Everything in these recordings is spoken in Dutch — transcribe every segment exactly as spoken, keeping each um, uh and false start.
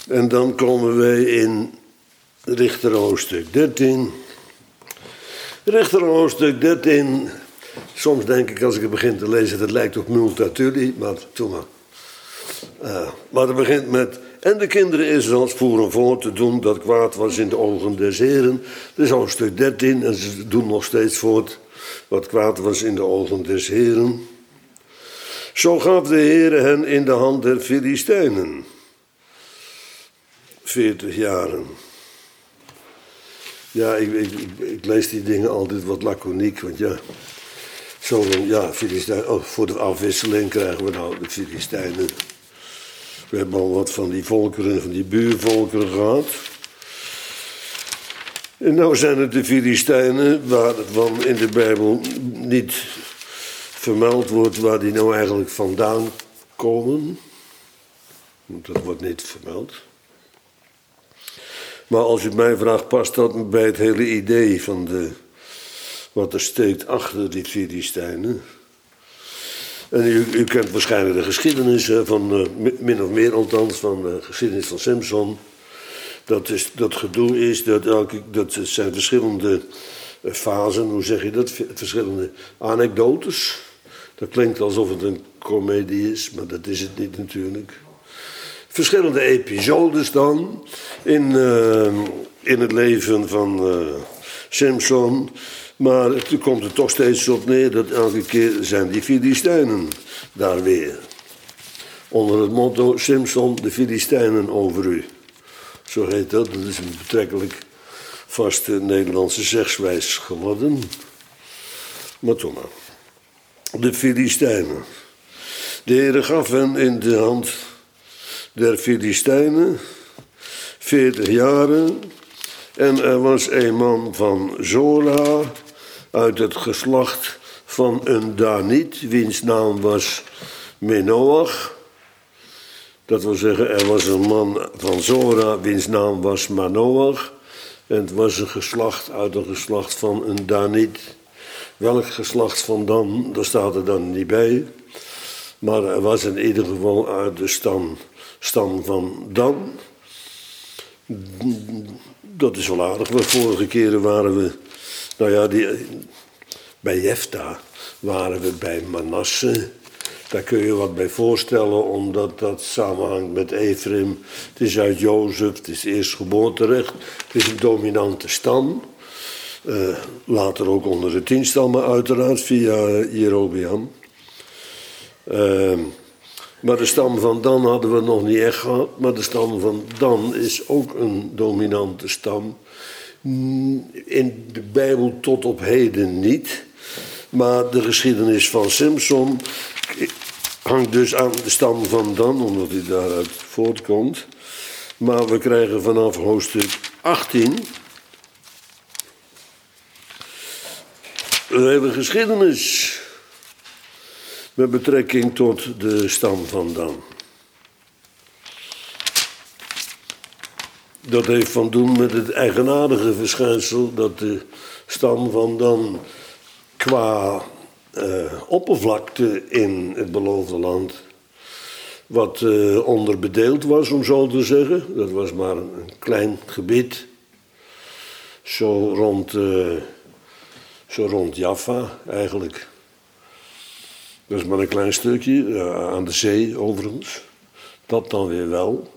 En dan komen wij in Richter hoofdstuk dertien. Richter hoofdstuk dertien. Soms denk ik als ik het begin te lezen, dat lijkt op Multatuli, maar toen maar. Uh, maar het begint met: en de kinderen Israëls voeren voort te doen dat kwaad was in de ogen des Heren. Dat is hoofdstuk dertien en ze doen nog steeds voort wat kwaad was in de ogen des Heren. Zo gaf de Heere hen in de hand der Filistijnen. Veertig jaren. Ja, ik, ik, ik lees die dingen altijd wat laconiek, want ja, zo dan, ja, Filistijnen, oh, voor de afwisseling krijgen we nou de Filistijnen. We hebben al wat van die volkeren, van die buurvolkeren gehad. En nou zijn het de Filistijnen, waarvan in de Bijbel niet vermeld wordt waar die nou eigenlijk vandaan komen. Dat wordt niet vermeld. Maar als u mij vraagt, past dat bij het hele idee van de, wat er steekt achter die Filistijnen. En u, u kent waarschijnlijk de geschiedenis van, uh, min of meer althans, van de geschiedenis van Samson. Dat, is, dat gedoe is, dat, elke, dat zijn verschillende fasen, hoe zeg je dat, verschillende anekdotes. Dat klinkt alsof het een komedie is, maar dat is het niet natuurlijk. Verschillende episodes dan in, uh, in het leven van uh, Samson. Maar het komt er toch steeds op neer dat elke keer zijn die Filistijnen daar weer. Onder het motto: Samson, de Filistijnen over u. Zo heet dat. Dat is een betrekkelijk vaste Nederlandse zegswijs geworden. Maar toch maar. De Filistijnen. De Heere gaf hen in de hand der Filistijnen veertig jaren. En er was een man van Zora uit het geslacht van een Daniet, wiens naam was Manoach. Dat wil zeggen, er was een man van Zora, wiens naam was Manoach. En het was een geslacht uit een geslacht van een Daniet. Welk geslacht van Dan, daar staat er dan niet bij. Maar er was in ieder geval uit de stam, stam van Dan. Dat is wel aardig. De vorige keren waren we, nou ja, die, bij Jefta waren we bij Manasse. Daar kun je wat bij voorstellen, omdat dat samenhangt met Ephraim. Het is uit Jozef, het is eerstgeboorterecht. Het is een dominante stam. Uh, later ook onder de tien stammen uiteraard, via Jerobeam. Uh, maar de stam van Dan hadden we nog niet echt gehad. Maar de stam van Dan is ook een dominante stam. In de Bijbel tot op heden niet. Maar de geschiedenis van Samson hangt dus aan de stam van Dan, omdat hij daaruit voortkomt. Maar we krijgen vanaf hoofdstuk achttien een hele geschiedenis met betrekking tot de stam van Dan. Dat heeft van doen met het eigenaardige verschijnsel dat de stam van Dan qua uh, oppervlakte in het beloofde land wat uh, onderbedeeld was, om zo te zeggen. Dat was maar een, een klein gebied, zo rond, uh, zo rond Jaffa eigenlijk. Dat is maar een klein stukje, uh, aan de zee overigens. Dat dan weer wel.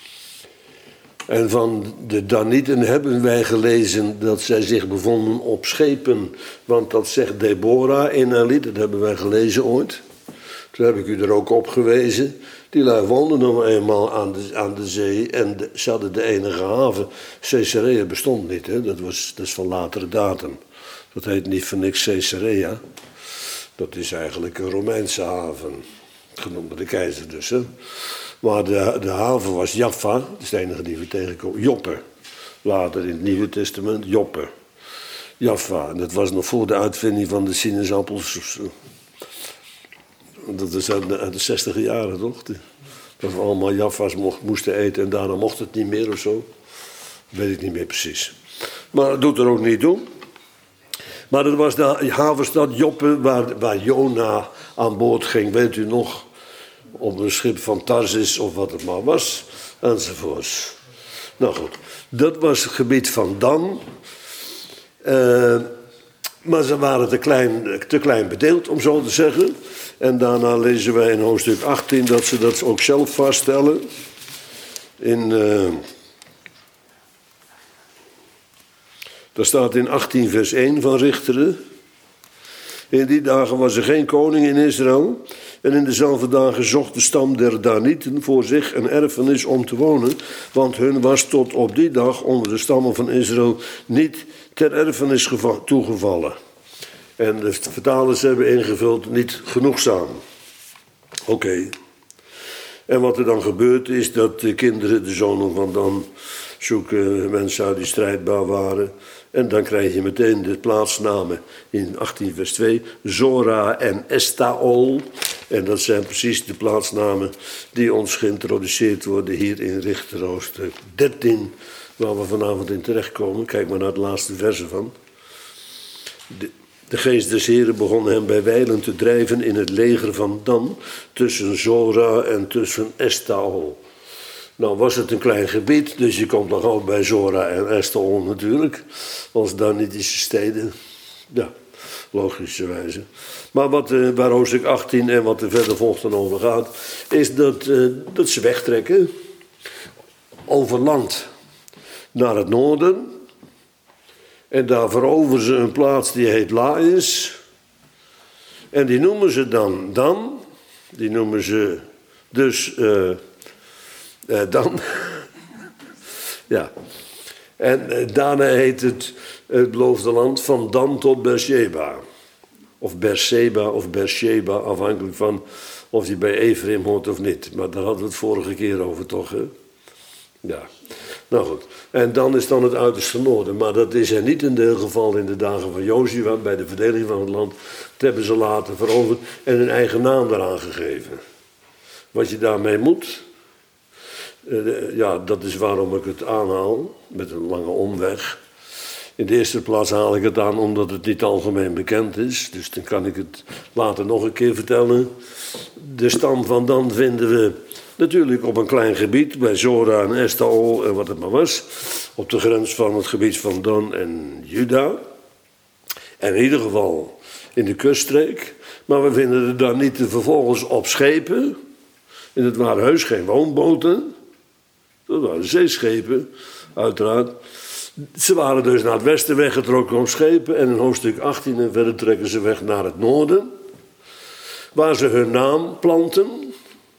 En van de Danieten hebben wij gelezen dat zij zich bevonden op schepen. Want dat zegt Deborah in haar lied, dat hebben wij gelezen ooit. Toen heb ik u er ook op gewezen. Die lui woonden nog eenmaal aan de, aan de zee en de, ze hadden de enige haven. Caesarea bestond niet, hè? Dat, was, dat is van latere datum. Dat heet niet voor niks Caesarea. Dat is eigenlijk een Romeinse haven. Genoemd door de keizer dus, hè. Maar de, de haven was Jaffa, dat is de enige die we tegenkomen. Joppe, later in het Nieuwe Testament, Joppe. Jaffa, en dat was nog voor de uitvinding van de sinaasappels. Dat is uit de, uit de zestiger jaren, toch? Dat we allemaal Jaffa's mocht, moesten eten en daarna mocht het niet meer of zo. Dat weet ik niet meer precies. Maar dat doet er ook niet toe. Maar dat was de havenstad Joppe waar, waar Jona aan boord ging, weet u nog? Op een schip van Tarsis of wat het maar was. enzovoorts. Nou goed, dat was het gebied van Dan. Uh, maar ze waren te klein, te klein bedeeld, om zo te zeggen. En daarna lezen wij in hoofdstuk achttien dat ze dat ook zelf vaststellen. In, uh, daar staat in achttien vers één van Richteren. In die dagen was er geen koning in Israël. En in dezelfde dagen zocht de stam der Danieten voor zich een erfenis om te wonen. Want hun was tot op die dag onder de stammen van Israël niet ter erfenis toegevallen. En de vertalers hebben ingevuld niet genoegzaam. Oké. Okay. En wat er dan gebeurt is dat de kinderen, de zonen van Dan, zoeken mensen uit die strijdbaar waren. En dan krijg je meteen de plaatsnamen in achttien vers twee. Zora en Estaol. En dat zijn precies de plaatsnamen die ons geïntroduceerd worden hier in Richter hoofdstuk dertien. Waar we vanavond in terechtkomen. Kijk maar naar het laatste verse van. De, de geest des Heren begon hem bij wijlen te drijven in het leger van Dan. Tussen Zora en tussen Estaol. Nou was het een klein gebied, dus je komt nog ook bij Zora en Estaol natuurlijk. Als Danitische steden. Ja, logischerwijze. Maar wat, uh, waar hoofdstuk achttien en wat er verder volgt dan over gaat, is dat, uh, dat ze wegtrekken over land naar het noorden. En daar veroveren ze een plaats die heet Laïs. En die noemen ze dan Dan. Die noemen ze dus uh, uh, Dan. Ja. En uh, daarna heet het het beloofde land van Dan tot Beersheba. Of Beersheba of Beersheba, afhankelijk van of die bij Ephraim hoort of niet. Maar daar hadden we het vorige keer over, toch? Hè? Ja. Nou goed. En dan is dan het uiterste noorden. Maar dat is er niet in deel geval in de dagen van Jozua, bij de verdeling van het land. Dat hebben ze later veroverd en hun eigen naam eraan gegeven. Wat je daarmee moet, uh, ja, dat is waarom ik het aanhaal, met een lange omweg. In de eerste plaats haal ik het aan omdat het niet algemeen bekend is. Dus dan kan ik het later nog een keer vertellen. De stam van Dan vinden we natuurlijk op een klein gebied, bij Zora en Estaol en wat het maar was. Op de grens van het gebied van Dan en Juda. En in ieder geval in de kuststreek. Maar we vinden het dan niet vervolgens op schepen. En het waren heus geen woonboten. Dat waren zeeschepen, uiteraard. Ze waren dus naar het westen weggetrokken op schepen. En in hoofdstuk achttien en verder trekken ze weg naar het noorden. Waar ze hun naam planten.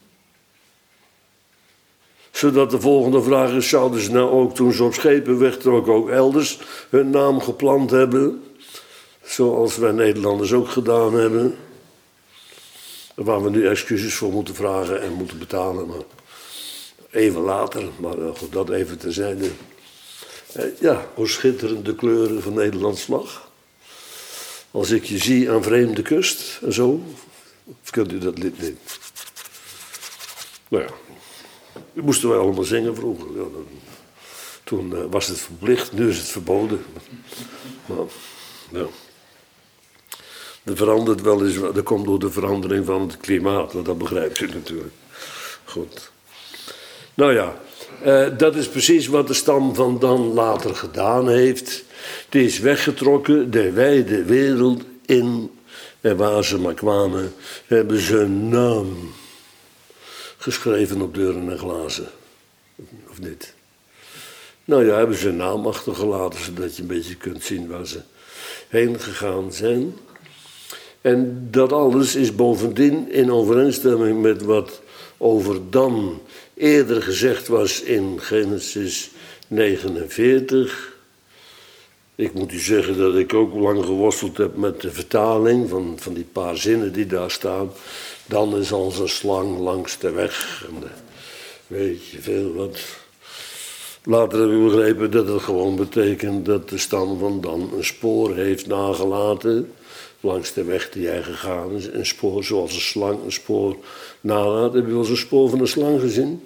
Zodat de volgende vraag is, zouden ze nou ook toen ze op schepen wegtrokken ook elders hun naam geplant hebben? Zoals wij Nederlanders ook gedaan hebben. Waar we nu excuses voor moeten vragen en moeten betalen. Maar even later, maar goed, dat even terzijde. Ja, hoe schitterend de kleuren van Nederlands vlag. Als ik je zie aan vreemde kust en zo. Of kunt u dat lid niet? Nou ja, dat moesten wij allemaal zingen vroeger. Ja, dan, toen uh, was het verplicht, nu is het verboden. Maar, ja. Dat verandert wel eens, dat komt door de verandering van het klimaat, want dat begrijpt u natuurlijk. Goed. Nou ja, uh, dat is precies wat de stam van Dan later gedaan heeft. Die is weggetrokken, de wijde wereld in. En waar ze maar kwamen, hebben ze een naam geschreven op deuren en glazen. Of niet? Nou ja, hebben ze een naam achtergelaten, zodat je een beetje kunt zien waar ze heen gegaan zijn. En dat alles is bovendien in overeenstemming met wat over Dan eerder gezegd was in Genesis negenenveertig. Ik moet u zeggen dat ik ook lang geworsteld heb met de vertaling van, van die paar zinnen die daar staan. Dan is als een slang langs de weg. En de, weet je veel wat. Later heb ik begrepen dat het gewoon betekent dat de stam van Dan een spoor heeft nagelaten. Langs de weg die hij gegaan is. Een spoor zoals een slang een spoor nalaat. Heb je wel eens een spoor van een slang gezien?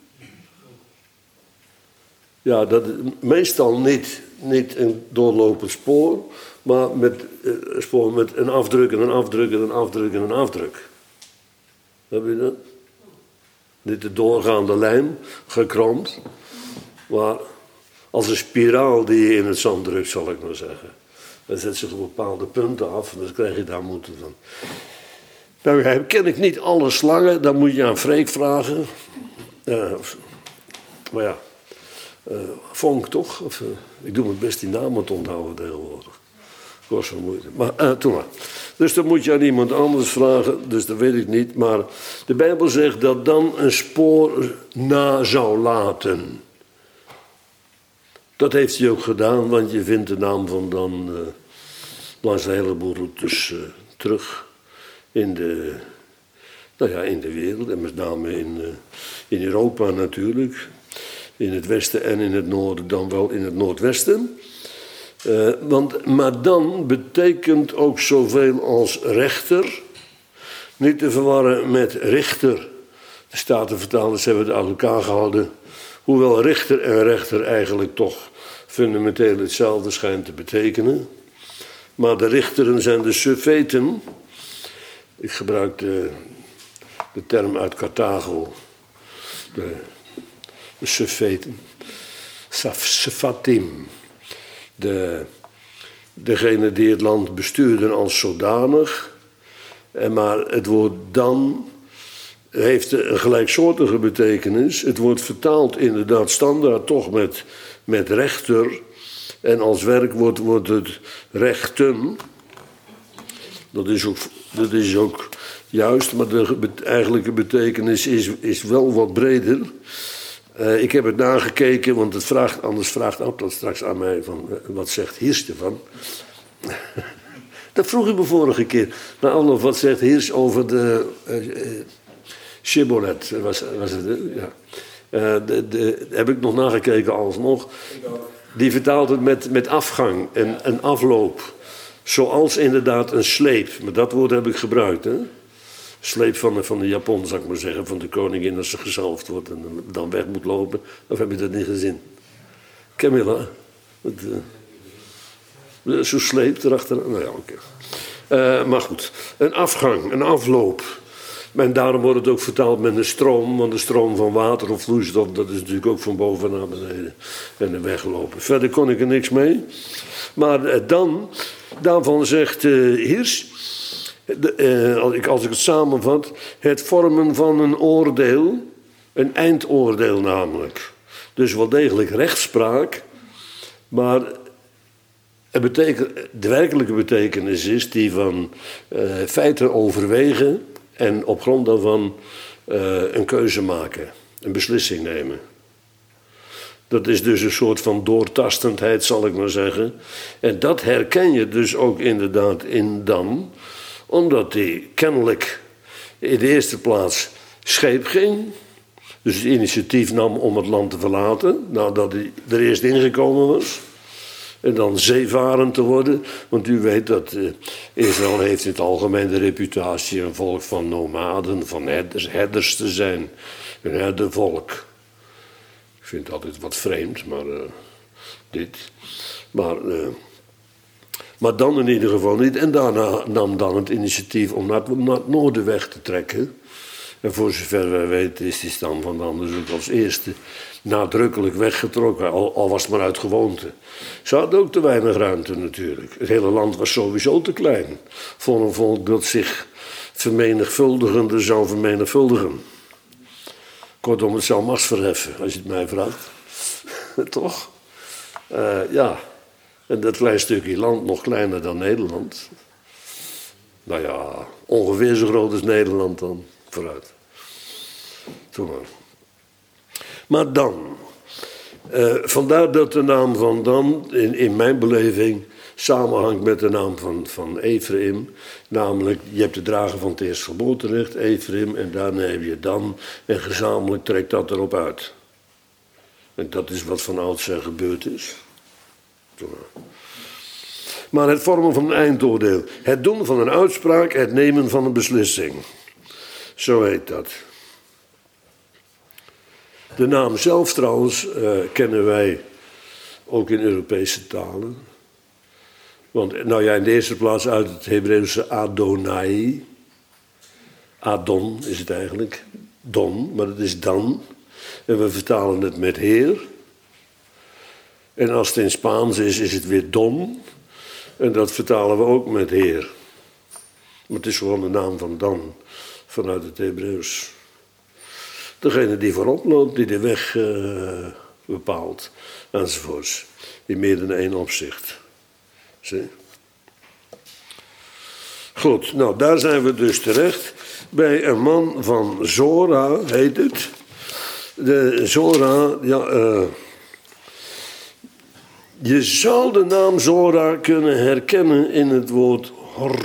Ja, dat meestal niet, niet een doorlopend spoor, maar met een spoor met een afdruk en een afdruk en een afdruk en een afdruk. Heb je dat? Niet de doorgaande lijn, gekromd, maar als een spiraal die je in het zand drukt, zal ik maar zeggen. Dan zet zich op bepaalde punten af en dan krijg je daar moeten van. Nou, ken ik niet alle slangen, dan moet je aan Freek vragen. Uh, maar ja, uh, Vonk toch? Of, uh, ik doe mijn best die namen te onthouden tegenwoordig. Kost wel moeite. Maar uh, toen maar. Dus dan moet je aan iemand anders vragen, dus dat weet ik niet. Maar de Bijbel zegt dat dan een spoor na zou laten. Dat heeft hij ook gedaan, want je vindt de naam van dan uh, langs een heleboel routes uh, terug in de, nou ja, in de wereld. En met name in, uh, in Europa natuurlijk. In het westen en in het noorden, dan wel in het noordwesten. Uh, want, maar dan betekent ook zoveel als rechter. Niet te verwarren met richter. De Statenvertalers hebben het uit elkaar gehouden. Hoewel richter en rechter eigenlijk toch fundamenteel hetzelfde schijnt te betekenen. Maar de richteren zijn de suffeten. Ik gebruik de, de term uit Carthago. De, de suffeten. Saffatim. De, degene die het land bestuurden als zodanig. En maar het woord dan heeft een gelijksoortige betekenis. Het wordt vertaald inderdaad standaard toch met, met rechter. En als werkwoord wordt het rechten. Dat is ook, dat is ook juist, maar de eigenlijke betekenis is, is wel wat breder. Uh, ik heb het nagekeken, want het vraagt, anders vraagt Ab dat straks aan mij van uh, wat zegt Hiers ervan. Dat vroeg ik me vorige keer. Nou, Ablof, wat zegt Hiers over de uh, uh, Shibboleth? Was, was het, uh, ja. uh, de, de, heb ik nog nagekeken alsnog. Die vertaalt het met, met afgang en een afloop. Zoals inderdaad een sleep. Maar dat woord heb ik gebruikt, hè. Sleep van de, van de Japon, zou ik maar zeggen, van de koningin als ze gezalfd wordt en dan weg moet lopen. Of heb je dat niet gezien? Camilla, uh, zo sleept erachteraan. Nou ja, oké. Okay. Uh, maar goed, een afgang, een afloop. En daarom wordt het ook vertaald met een stroom, want de stroom van water of vloeistof, dat is natuurlijk ook van boven naar beneden en een weglopen. Verder kon ik er niks mee. Maar uh, dan, daarvan zegt uh, Hiers. De, uh, als ik het samenvat, het vormen van een oordeel, een eindoordeel namelijk. Dus wel degelijk rechtspraak, maar het betekent, de werkelijke betekenis is die van uh, feiten overwegen en op grond daarvan uh, een keuze maken, een beslissing nemen. Dat is dus een soort van doortastendheid, zal ik maar zeggen. En dat herken je dus ook inderdaad in Dan, omdat hij kennelijk in de eerste plaats scheep ging. Dus het initiatief nam om het land te verlaten, nadat hij er eerst ingekomen was. En dan zeevarend te worden. Want u weet dat uh, Israël heeft in het algemeen de reputatie een volk van nomaden, van herders, herders te zijn. Een herdervolk. Ik vind het altijd wat vreemd, maar uh, dit. Maar... Uh, Maar dan in ieder geval niet. En daarna nam dan het initiatief om naar het, naar het noorden weg te trekken. En voor zover wij weten is die stam van Dan dus ook als eerste nadrukkelijk weggetrokken. Al, al was het maar uit gewoonte. Ze hadden ook te weinig ruimte natuurlijk. Het hele land was sowieso te klein. Voor een volk dat zich vermenigvuldigende zou vermenigvuldigen. Kortom, het zou macht verheffen, als je het mij vraagt. Toch? Uh, ja. En dat klein stukje land, nog kleiner dan Nederland. Nou ja, ongeveer zo groot als Nederland dan. Vooruit. Toen maar. Maar dan. Uh, vandaar dat de naam van Dan, in, in mijn beleving, samenhangt met de naam van, van Ephraim. Namelijk, je hebt de drager van het eerstgeboorterecht, Ephraim, en daarna heb je Dan. En gezamenlijk trekt dat erop uit. En dat is wat van oudsher gebeurd is. Maar het vormen van een eindoordeel. Het doen van een uitspraak, het nemen van een beslissing. Zo heet dat. De naam zelf trouwens uh, kennen wij ook in Europese talen. Want nou ja, in de eerste plaats uit het Hebreeuwse Adonai. Adon is het eigenlijk. don, maar het is dan. En we vertalen het met heer. En als het in Spaans is, is het weer don. En dat vertalen we ook met heer. Maar het is gewoon de naam van dan, vanuit het Hebreeuws. Degene die voorop loopt, die de weg uh, bepaalt, enzovoorts. In meer dan één opzicht. Zie? Goed, nou daar zijn we dus terecht. Bij een man van Zora, heet het. De Zora, ja... Uh, je zou de naam Zora kunnen herkennen in het woord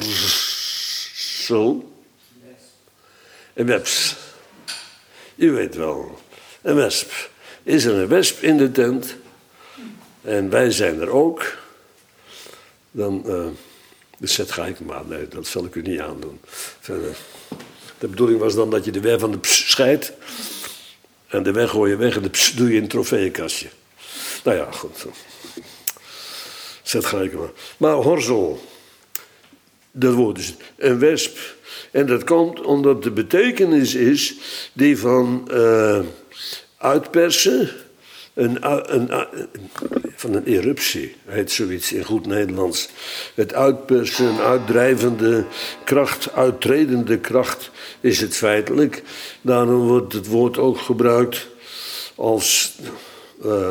horsel. Een wesp. Je weet wel, een wesp. Is er een wesp in de tent, en wij zijn er ook, dan... Uh, dus zet ga ik maar, nee, dat zal ik u niet aandoen. Verder. De bedoeling was dan dat je de weg van de ps scheidt, en de weg gooi je weg en de ps doe je in een trofeeënkastje. Nou ja, goed. Zet ga ik maar. Maar horzel, dat woord is een wesp. En dat komt omdat de betekenis is die van uh, uitpersen, een, een, een, van een eruptie, heet zoiets in goed Nederlands. Het uitpersen, een uitdrijvende kracht, uittredende kracht is het feitelijk. Daarom wordt het woord ook gebruikt als... Uh,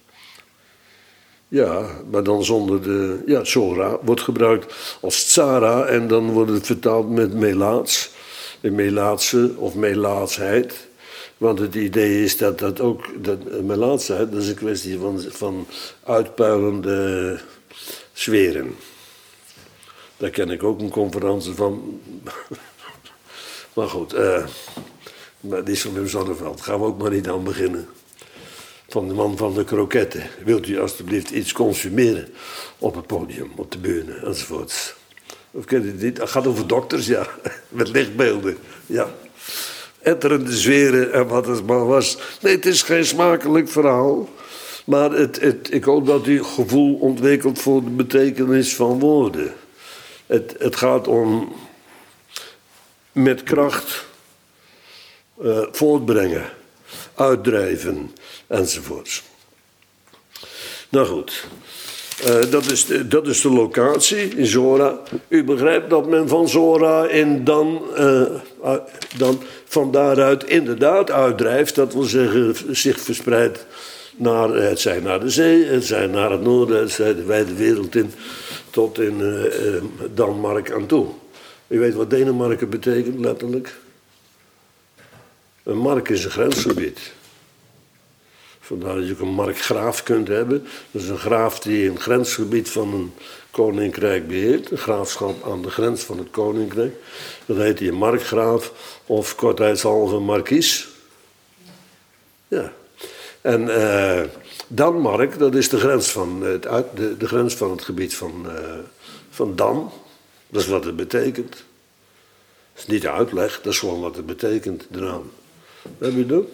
Ja, maar dan zonder de... Ja, Zora wordt gebruikt als tsara en dan wordt het vertaald met melaats. De melaatse of melaatsheid. Want het idee is dat dat ook... Dat, melaatsheid, dat is een kwestie van, van uitpuilende zweren. Daar ken ik ook een conferentie van. Maar goed, uh, maar die is van Wim Sonneveld. Gaan we ook maar niet aan beginnen. Van de man van de kroketten. Wilt u alstublieft iets consumeren op het podium, op de bühne, enzovoorts. Of ken je dit? Het gaat over dokters, ja. Met lichtbeelden, ja. Etterende zweren en wat het maar was. Nee, het is geen smakelijk verhaal. Maar het, het, ik hoop dat u gevoel ontwikkelt voor de betekenis van woorden. Het, het gaat om met kracht uh, voortbrengen, uitdrijven, enzovoorts. Nou goed, uh, dat, is de, dat is de locatie in Zora. U begrijpt dat men van Zora en dan, uh, uh, dan van daaruit inderdaad uitdrijft. Dat wil zeggen zich verspreidt naar, het zij naar de zee, het zij naar het noorden, het zij de wijde wereld in, tot in uh, uh, Denemarken aan toe. U weet wat Denemarken betekent letterlijk? Een mark is een grensgebied. Vandaar dat je ook een markgraaf kunt hebben. Dat is een graaf die een grensgebied van een koninkrijk beheert. Een graafschap aan de grens van het koninkrijk. Dat heet hij een markgraaf of kortheidshalve een markies. Ja. En uh, Danmark, dat is de grens van het, de, de grens van het gebied van, uh, van Dan. Dat is wat het betekent. Dat is niet de uitleg, dat is gewoon wat het betekent, de naam. Heb je dat?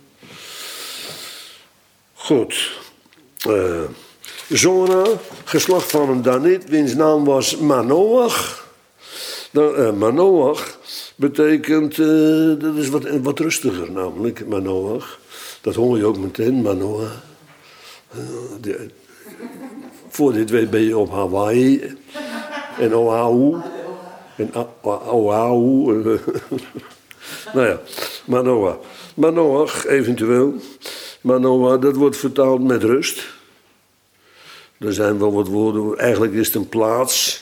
Goed. Uh, Zora, geslacht van een Danit, wiens naam was Manoach. Nou, uh, Manoach betekent, uh, dat is wat, wat rustiger namelijk, Manoach. Dat hoor je ook meteen, Manoach. Uh, de, voor dit weet ben je op Hawaii en Oahu. En Oahu. Nou ja, Manoach. Manoach eventueel. Manoach, dat wordt vertaald met rust. Er zijn wel wat woorden. Eigenlijk is het een plaats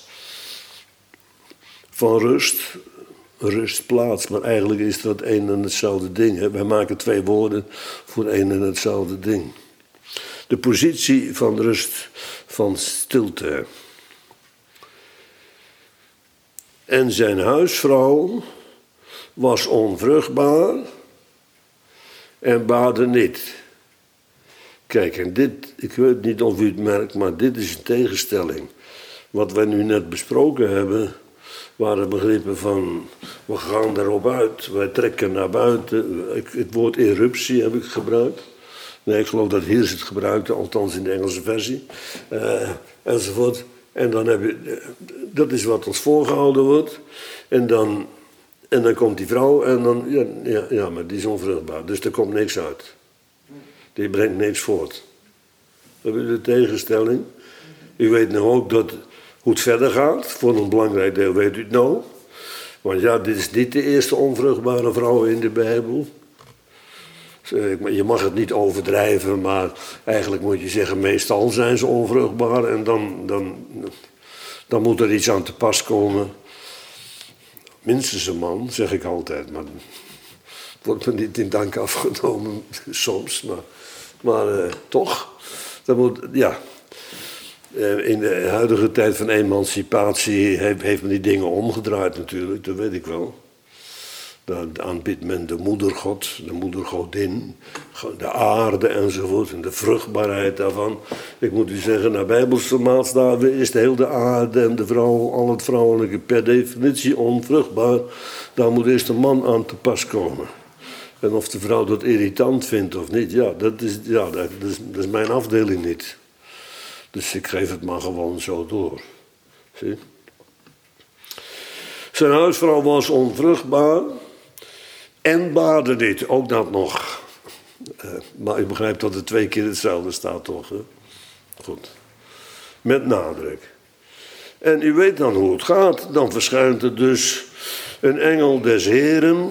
van rust. Rustplaats. Maar eigenlijk is dat één en hetzelfde ding. Hè? Wij maken twee woorden voor één en hetzelfde ding. De positie van rust, van stilte. En zijn huisvrouw was onvruchtbaar en baarde niet. Kijk, en dit, ik weet niet of u het merkt, maar dit is een tegenstelling. Wat wij nu net besproken hebben, waren begrippen van, we gaan erop uit, wij trekken naar buiten. Het woord eruptie heb ik gebruikt. Nee, ik geloof dat Hiers het gebruikte, althans in de Engelse versie. Uh, enzovoort. En dan heb je, dat is wat ons voorgehouden wordt. En dan En dan komt die vrouw en dan, ja, ja, ja, maar die is onvruchtbaar. Dus er komt niks uit. Die brengt niks voort. Dat is de tegenstelling. U weet nu ook dat, hoe het verder gaat. Voor een belangrijk deel weet u het nou. Want ja, dit is niet de eerste onvruchtbare vrouw in de Bijbel. Je mag het niet overdrijven, maar eigenlijk moet je zeggen, meestal zijn ze onvruchtbaar. En dan, dan, dan moet er iets aan te pas komen. Minstens een man, zeg ik altijd, maar het wordt me niet in dank afgenomen soms. Maar, maar uh, toch, dat moet, ja. Uh, in de huidige tijd van emancipatie heeft, heeft men die dingen omgedraaid natuurlijk, dat weet ik wel. Dan aanbidt men de moedergod, de moedergodin, de aarde enzovoort en de vruchtbaarheid daarvan. Ik moet u zeggen, naar bijbelse maatstaven is de hele aarde en de vrouw, al het vrouwelijke per definitie onvruchtbaar. Daar moet eerst een man aan te pas komen. En of de vrouw dat irritant vindt of niet, ja, dat is, ja, dat is, dat is mijn afdeling niet. Dus ik geef het maar gewoon zo door. Zie? Zijn huisvrouw was onvruchtbaar en baarde niet, ook dat nog. Uh, maar ik begrijp dat er twee keer hetzelfde staat, toch? Hè? Goed. Met nadruk. En u weet dan hoe het gaat. Dan verschijnt er dus een engel des Heren.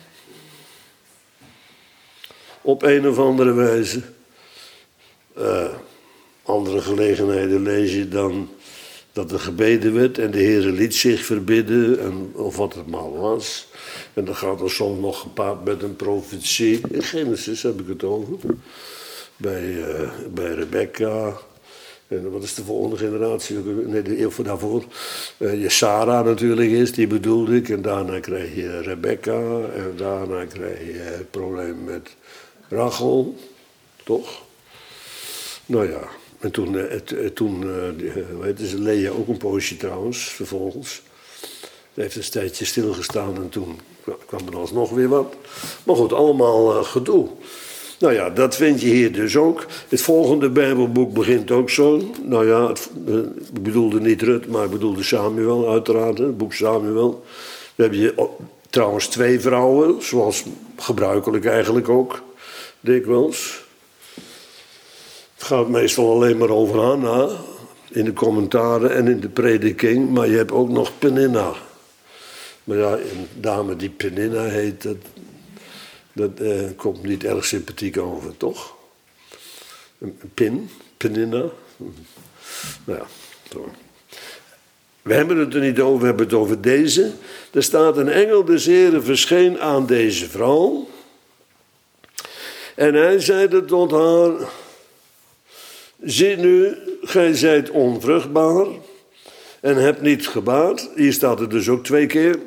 Op een of andere wijze. Uh, andere gelegenheden lees je dan dat er gebeden werd en de Heere liet zich verbidden, en, of wat het maar was. En dan gaat er soms nog gepaard met een profetie. In Genesis heb ik het over. Bij, uh, bij Rebecca. En wat is de volgende generatie? Nee, de eeuw daarvoor. Uh, je Sarah natuurlijk is, die bedoelde ik. En daarna krijg je Rebecca. En daarna krijg je het probleem met Rachel. Toch? Nou ja. En toen, het, toen hoe heet ze, Lea ook een poosje trouwens, vervolgens. Ze heeft een tijdje stilgestaan en toen kwam er alsnog weer wat. Maar goed, allemaal uh, gedoe. Nou ja, dat vind je hier dus ook. Het volgende Bijbelboek begint ook zo. Nou ja, het, uh, ik bedoelde niet Rut, maar ik bedoelde Samuel uiteraard, het boek Samuel. Dan heb je oh, trouwens twee vrouwen, zoals gebruikelijk eigenlijk ook, dikwijls. Het gaat meestal alleen maar over Hanna, in de commentaren en in de prediking, maar je hebt ook nog Peninna. Maar ja, een dame die Peninna heet, dat, dat eh, komt niet erg sympathiek over, toch? Een Pin, Peninna. Nou ja, zo. We hebben het er niet over, we hebben het over deze. Er staat een engel des Heren verscheen aan deze vrouw. En hij zeide tot haar: zie nu, gij zijt onvruchtbaar en hebt niet gebaard. Hier staat het dus ook twee keer.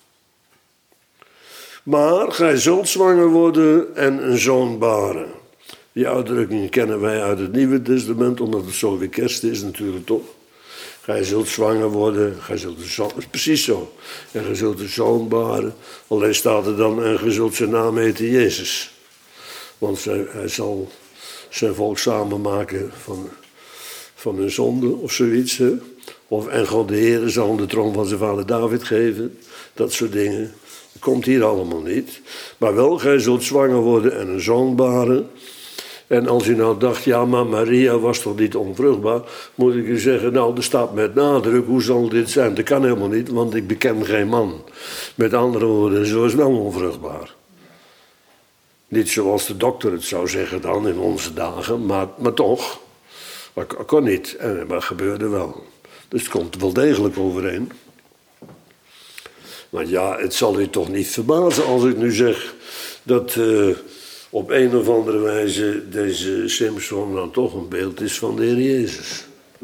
Maar gij zult zwanger worden en een zoon baren. Die uitdrukking kennen wij uit het Nieuwe Testament, omdat het zo weer kerst is natuurlijk toch. Gij zult zwanger worden, gij zult een zoon, precies zo. En gij zult een zoon baren. Alleen staat er dan, en gij zult zijn naam heten Jezus. Want hij, hij zal zijn volk samenmaken van, van hun zonde of zoiets. Hè? Of, en God de Heer zal hem de troon van zijn vader David geven. Dat soort dingen. Dat komt hier allemaal niet. Maar wel, gij zult zwanger worden en een zoon baren. En als u nou dacht, ja, maar Maria was toch niet onvruchtbaar, moet ik u zeggen, nou, er staat met nadruk, hoe zal dit zijn? Dat kan helemaal niet, want ik beken geen man. Met andere woorden, ze was wel onvruchtbaar. Niet zoals de dokter het zou zeggen dan in onze dagen, maar, maar toch. Dat kon niet, en dat gebeurde wel. Dus het komt wel degelijk overeen. Maar ja, het zal u toch niet verbazen als ik nu zeg dat uh, op een of andere wijze deze Simson dan toch een beeld is van de Heer Jezus.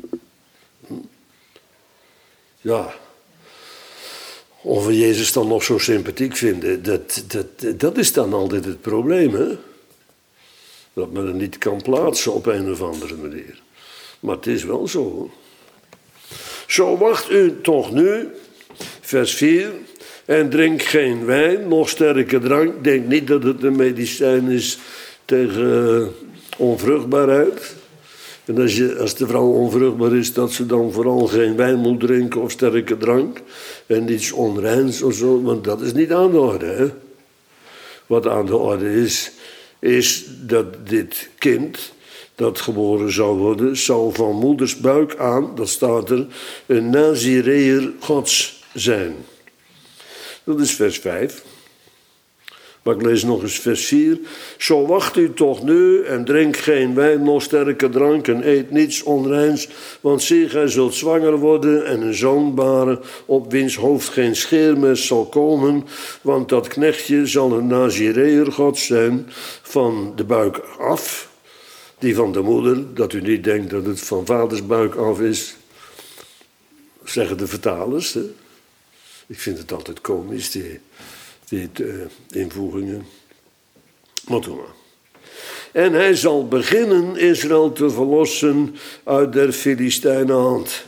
Ja. Of we Jezus dan nog zo sympathiek vinden, dat, dat, dat is dan altijd het probleem, hè? Dat men het niet kan plaatsen op een of andere manier. Maar het is wel zo, hoor. Zo wacht u toch nu, vers vier, en drink geen wijn, nog sterke drank. Denk niet dat het een medicijn is tegen onvruchtbaarheid. En als, je, als de vrouw onvruchtbaar is, dat ze dan vooral geen wijn moet drinken of sterke drank. En niets onreins of zo, want dat is niet aan de orde. Hè? Wat aan de orde is, is dat dit kind dat geboren zou worden, zou van moeders buik aan, dat staat er, een Nazireër Gods zijn. Dat is vers vijf. Maar ik lees nog eens vers vier. Zo wacht u toch nu en drink geen wijn, noch sterke drank en eet niets onreins. Want zie, gij zult zwanger worden en een zoon baren, op wiens hoofd geen scheermes zal komen. Want dat knechtje zal een Nazireër God zijn van de buik af. Die van de moeder, dat u niet denkt dat het van vaders buik af is. Zeggen de vertalers. Hè? Ik vind het altijd komisch, die... Die uh, invoegingen. Maar doe maar. En hij zal beginnen Israël te verlossen uit der Filistijnen hand.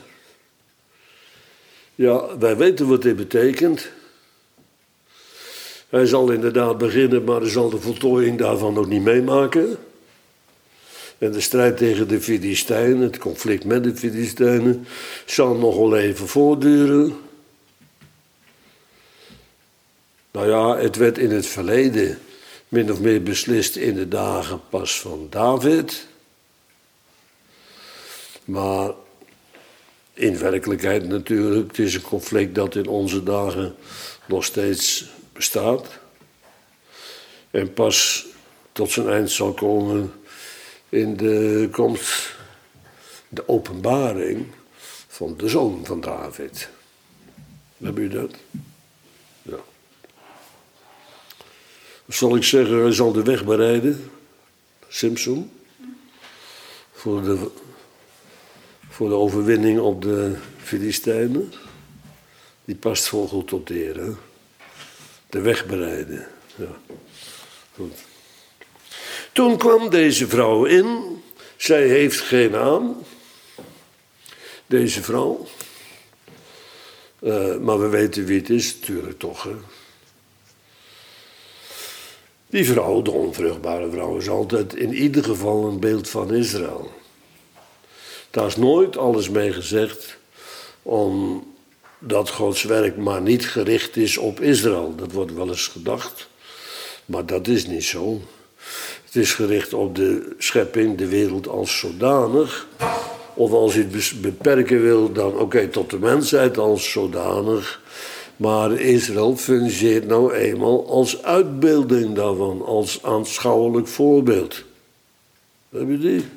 Ja, wij weten wat dit betekent. Hij zal inderdaad beginnen, maar hij zal de voltooiing daarvan nog niet meemaken. En de strijd tegen de Filistijnen, het conflict met de Filistijnen, zal nog wel even voortduren. Nou ja, het werd in het verleden min of meer beslist in de dagen pas van David. Maar in werkelijkheid natuurlijk, het is een conflict dat in onze dagen nog steeds bestaat. En pas tot zijn eind zal komen in de komst, de openbaring van de zoon van David. Heb u dat? Ja. Zal ik zeggen, hij zal de weg bereiden, Simson, voor de, voor de overwinning op de Filistijnen. Die past vol goed op de Heer, hè? De weg bereiden. Ja. Goed. Toen kwam deze vrouw in, zij heeft geen naam, deze vrouw. Uh, maar we weten wie het is, natuurlijk toch, hè. Die vrouw, de onvruchtbare vrouw, is altijd in ieder geval een beeld van Israël. Daar is nooit alles mee gezegd omdat Gods werk maar niet gericht is op Israël. Dat wordt wel eens gedacht, maar dat is niet zo. Het is gericht op de schepping, de wereld als zodanig. Of als je het beperken wil, dan oké, okay, tot de mensheid als zodanig. Maar Israël fungeert nou eenmaal als uitbeelding daarvan, als aanschouwelijk voorbeeld. Heb je die?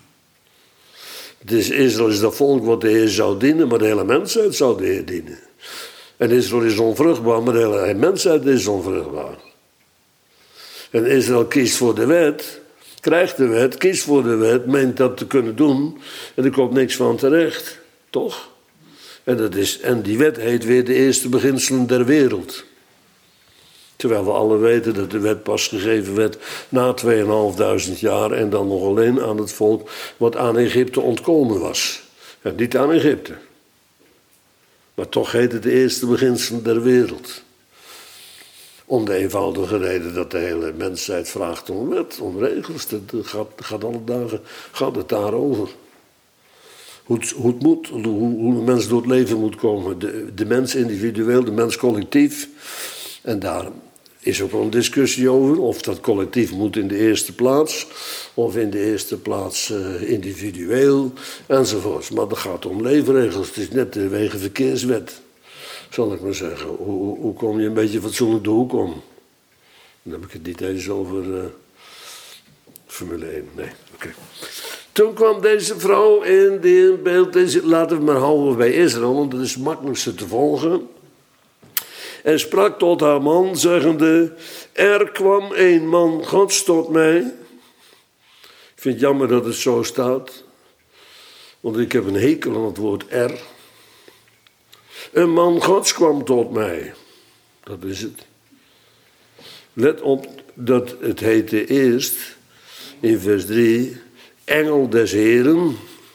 Dus Israël is dat volk wat de Heer zou dienen, maar de hele mensheid zou de Heer dienen. En Israël is onvruchtbaar, maar de hele mensheid is onvruchtbaar. En Israël kiest voor de wet, krijgt de wet, kiest voor de wet, meent dat te kunnen doen en er komt niks van terecht, toch? En, dat is, en die wet heet weer de eerste beginselen der wereld. Terwijl we alle weten dat de wet pas gegeven werd na tweeënhalfduizend jaar en dan nog alleen aan het volk wat aan Egypte ontkomen was. En niet aan Egypte. Maar toch heet het de eerste beginselen der wereld. Om de eenvoudige reden dat de hele mensheid vraagt om wet, om regels. Dat gaat, gaat alle dagen gaat het daarover. Hoe het, hoe het moet, hoe, hoe de mens door het leven moet komen. De, de mens individueel, de mens collectief. En daar is ook wel een discussie over. Of dat collectief moet in de eerste plaats. Of in de eerste plaats uh, individueel. Enzovoorts. Maar dat gaat om leefregels. Het is net de wegenverkeerswet. Zal ik maar zeggen. Hoe, hoe kom je een beetje fatsoenlijk de hoek om? Dan heb ik het niet eens over uh, Formule één. Nee, oké. Okay. Toen kwam deze vrouw in die in beeld, deze, laten we maar houden bij Israël, want dat is het makkelijkste te volgen. En sprak tot haar man, zeggende, er kwam een man Gods tot mij. Ik vind het jammer dat het zo staat, want ik heb een hekel aan het woord er. Een man Gods kwam tot mij. Dat is het. Let op dat het heette eerst, in vers drie... engel des Heren.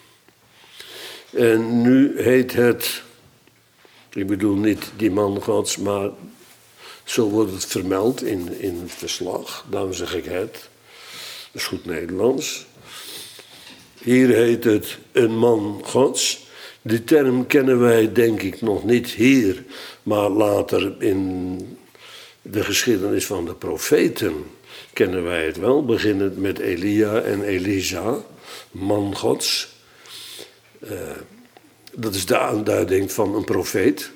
En nu heet het, ik bedoel niet die man Gods, maar zo wordt het vermeld in, in het verslag. Daarom zeg ik het. Dat is goed Nederlands. Hier heet het een man Gods. Die term kennen wij denk ik nog niet hier, maar later in de geschiedenis van de profeten kennen wij het wel. Beginnend met Elia en Elisa, man Gods. Uh, dat is de aanduiding van een profeet.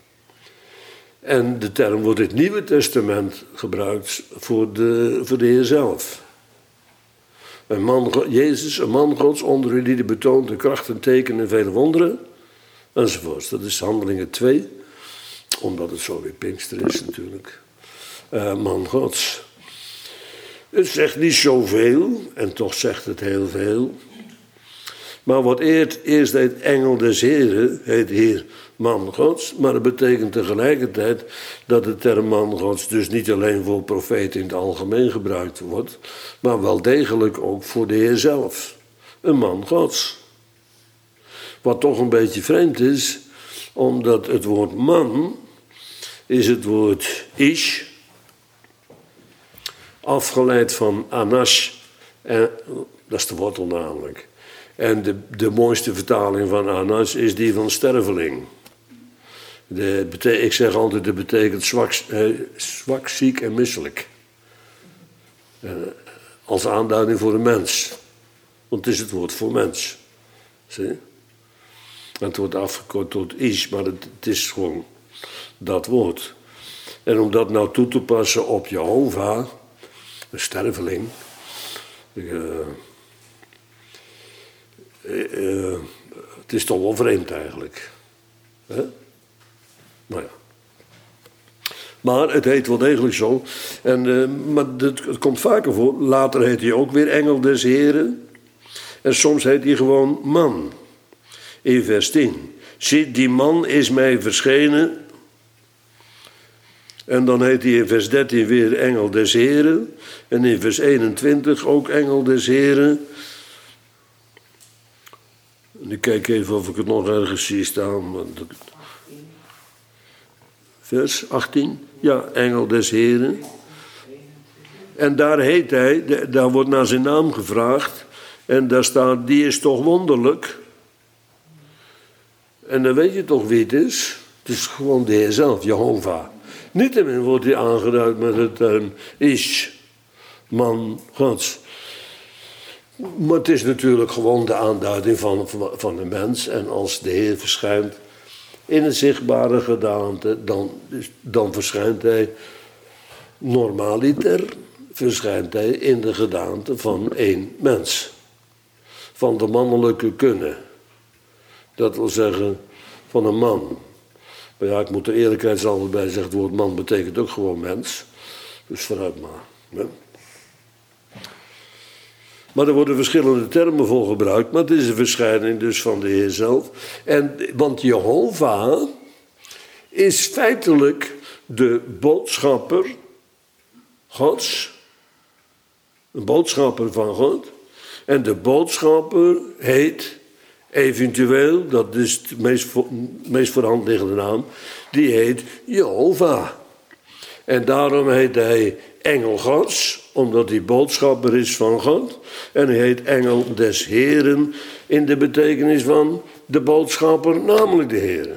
En de term wordt in het Nieuwe Testament gebruikt voor de, voor de Heer zelf. Een man, Jezus, een man Gods, onder u die de betoont de kracht en tekenen en vele wonderen, enzovoort. Dat is Handelingen twee, omdat het zo weer Pinkster is natuurlijk. Uh, man Gods. Het zegt niet zoveel, en toch zegt het heel veel. Maar wat eerst, eerst heet engel des Heren, heet hier man Gods. Maar dat betekent tegelijkertijd dat de term man Gods dus niet alleen voor profeten in het algemeen gebruikt wordt, maar wel degelijk ook voor de Heer zelf. Een man Gods. Wat toch een beetje vreemd is, omdat het woord man is het woord ish, afgeleid van anas, en, dat is de wortel namelijk. En de, de mooiste vertaling van anas is die van sterveling. De, ik zeg altijd, dat betekent zwak, eh, zwak, ziek en misselijk. Eh, als aanduiding voor een mens. Want het is het woord voor mens. Zie? En het wordt afgekort tot ish, maar het, het is gewoon dat woord. En om dat nou toe te passen op Jehovah, een sterveling. Uh, uh, uh, het is toch wel vreemd eigenlijk. Hè? Nou ja. Maar het heet wel degelijk zo. En, uh, maar het, het komt vaker voor. Later heet hij ook weer engel des Heren. En soms heet hij gewoon man. In vers tien. Zie, die man is mij verschenen. En dan heet hij in vers dertien weer engel des Heren. En in vers eenentwintig ook engel des Heren. En ik kijk even of ik het nog ergens zie staan. Vers achttien. Ja, engel des Heren. En daar heet hij, daar wordt naar zijn naam gevraagd. En daar staat, die is toch wonderlijk. En dan weet je toch wie het is. Het is gewoon de Heer zelf, Jehovah. Niettemin wordt hij aangeduid met het term ish, man Gods. Maar het is natuurlijk gewoon de aanduiding van, van de mens. En als de Heer verschijnt in een zichtbare gedaante, dan, dan verschijnt hij normaliter, verschijnt hij in de gedaante van één mens. Van de mannelijke kunne. Dat wil zeggen, van een man. Maar ja, ik moet er eerlijkheidshalve bij zeggen, het woord man betekent ook gewoon mens. Dus vooruit maar. Hè? Maar er worden verschillende termen voor gebruikt, maar het is een verschijning dus van de Heer zelf. En, want Jehovah is feitelijk de boodschapper Gods. Een boodschapper van God. En de boodschapper heet eventueel, dat is de meest, voor, meest voor de hand liggende naam, die heet Jehovah. En daarom heet hij engel Gods, omdat hij boodschapper is van God. En hij heet engel des Heren in de betekenis van de boodschapper, namelijk de Heren.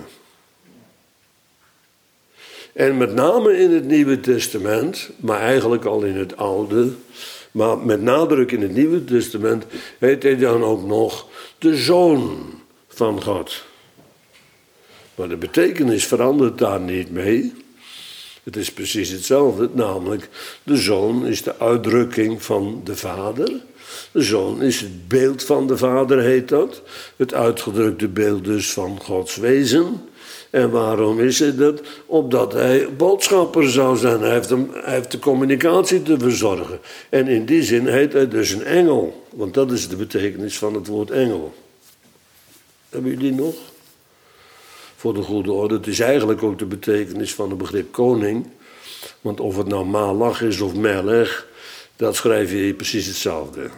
En met name in het Nieuwe Testament, maar eigenlijk al in het Oude, maar met nadruk in het Nieuwe Testament, heet hij dan ook nog de Zoon van God. Maar de betekenis verandert daar niet mee. Het is precies hetzelfde, namelijk de Zoon is de uitdrukking van de Vader. De Zoon is het beeld van de Vader, heet dat. Het uitgedrukte beeld dus van Gods wezen. En waarom is het dat? Opdat hij boodschapper zou zijn. Hij heeft, hem, hij heeft de communicatie te verzorgen. En in die zin heet hij dus een engel. Want dat is de betekenis van het woord engel. Hebben jullie die nog? Voor de goede orde. Het is eigenlijk ook de betekenis van het begrip koning. Want of het nou malach is of melech, dat schrijf je precies hetzelfde.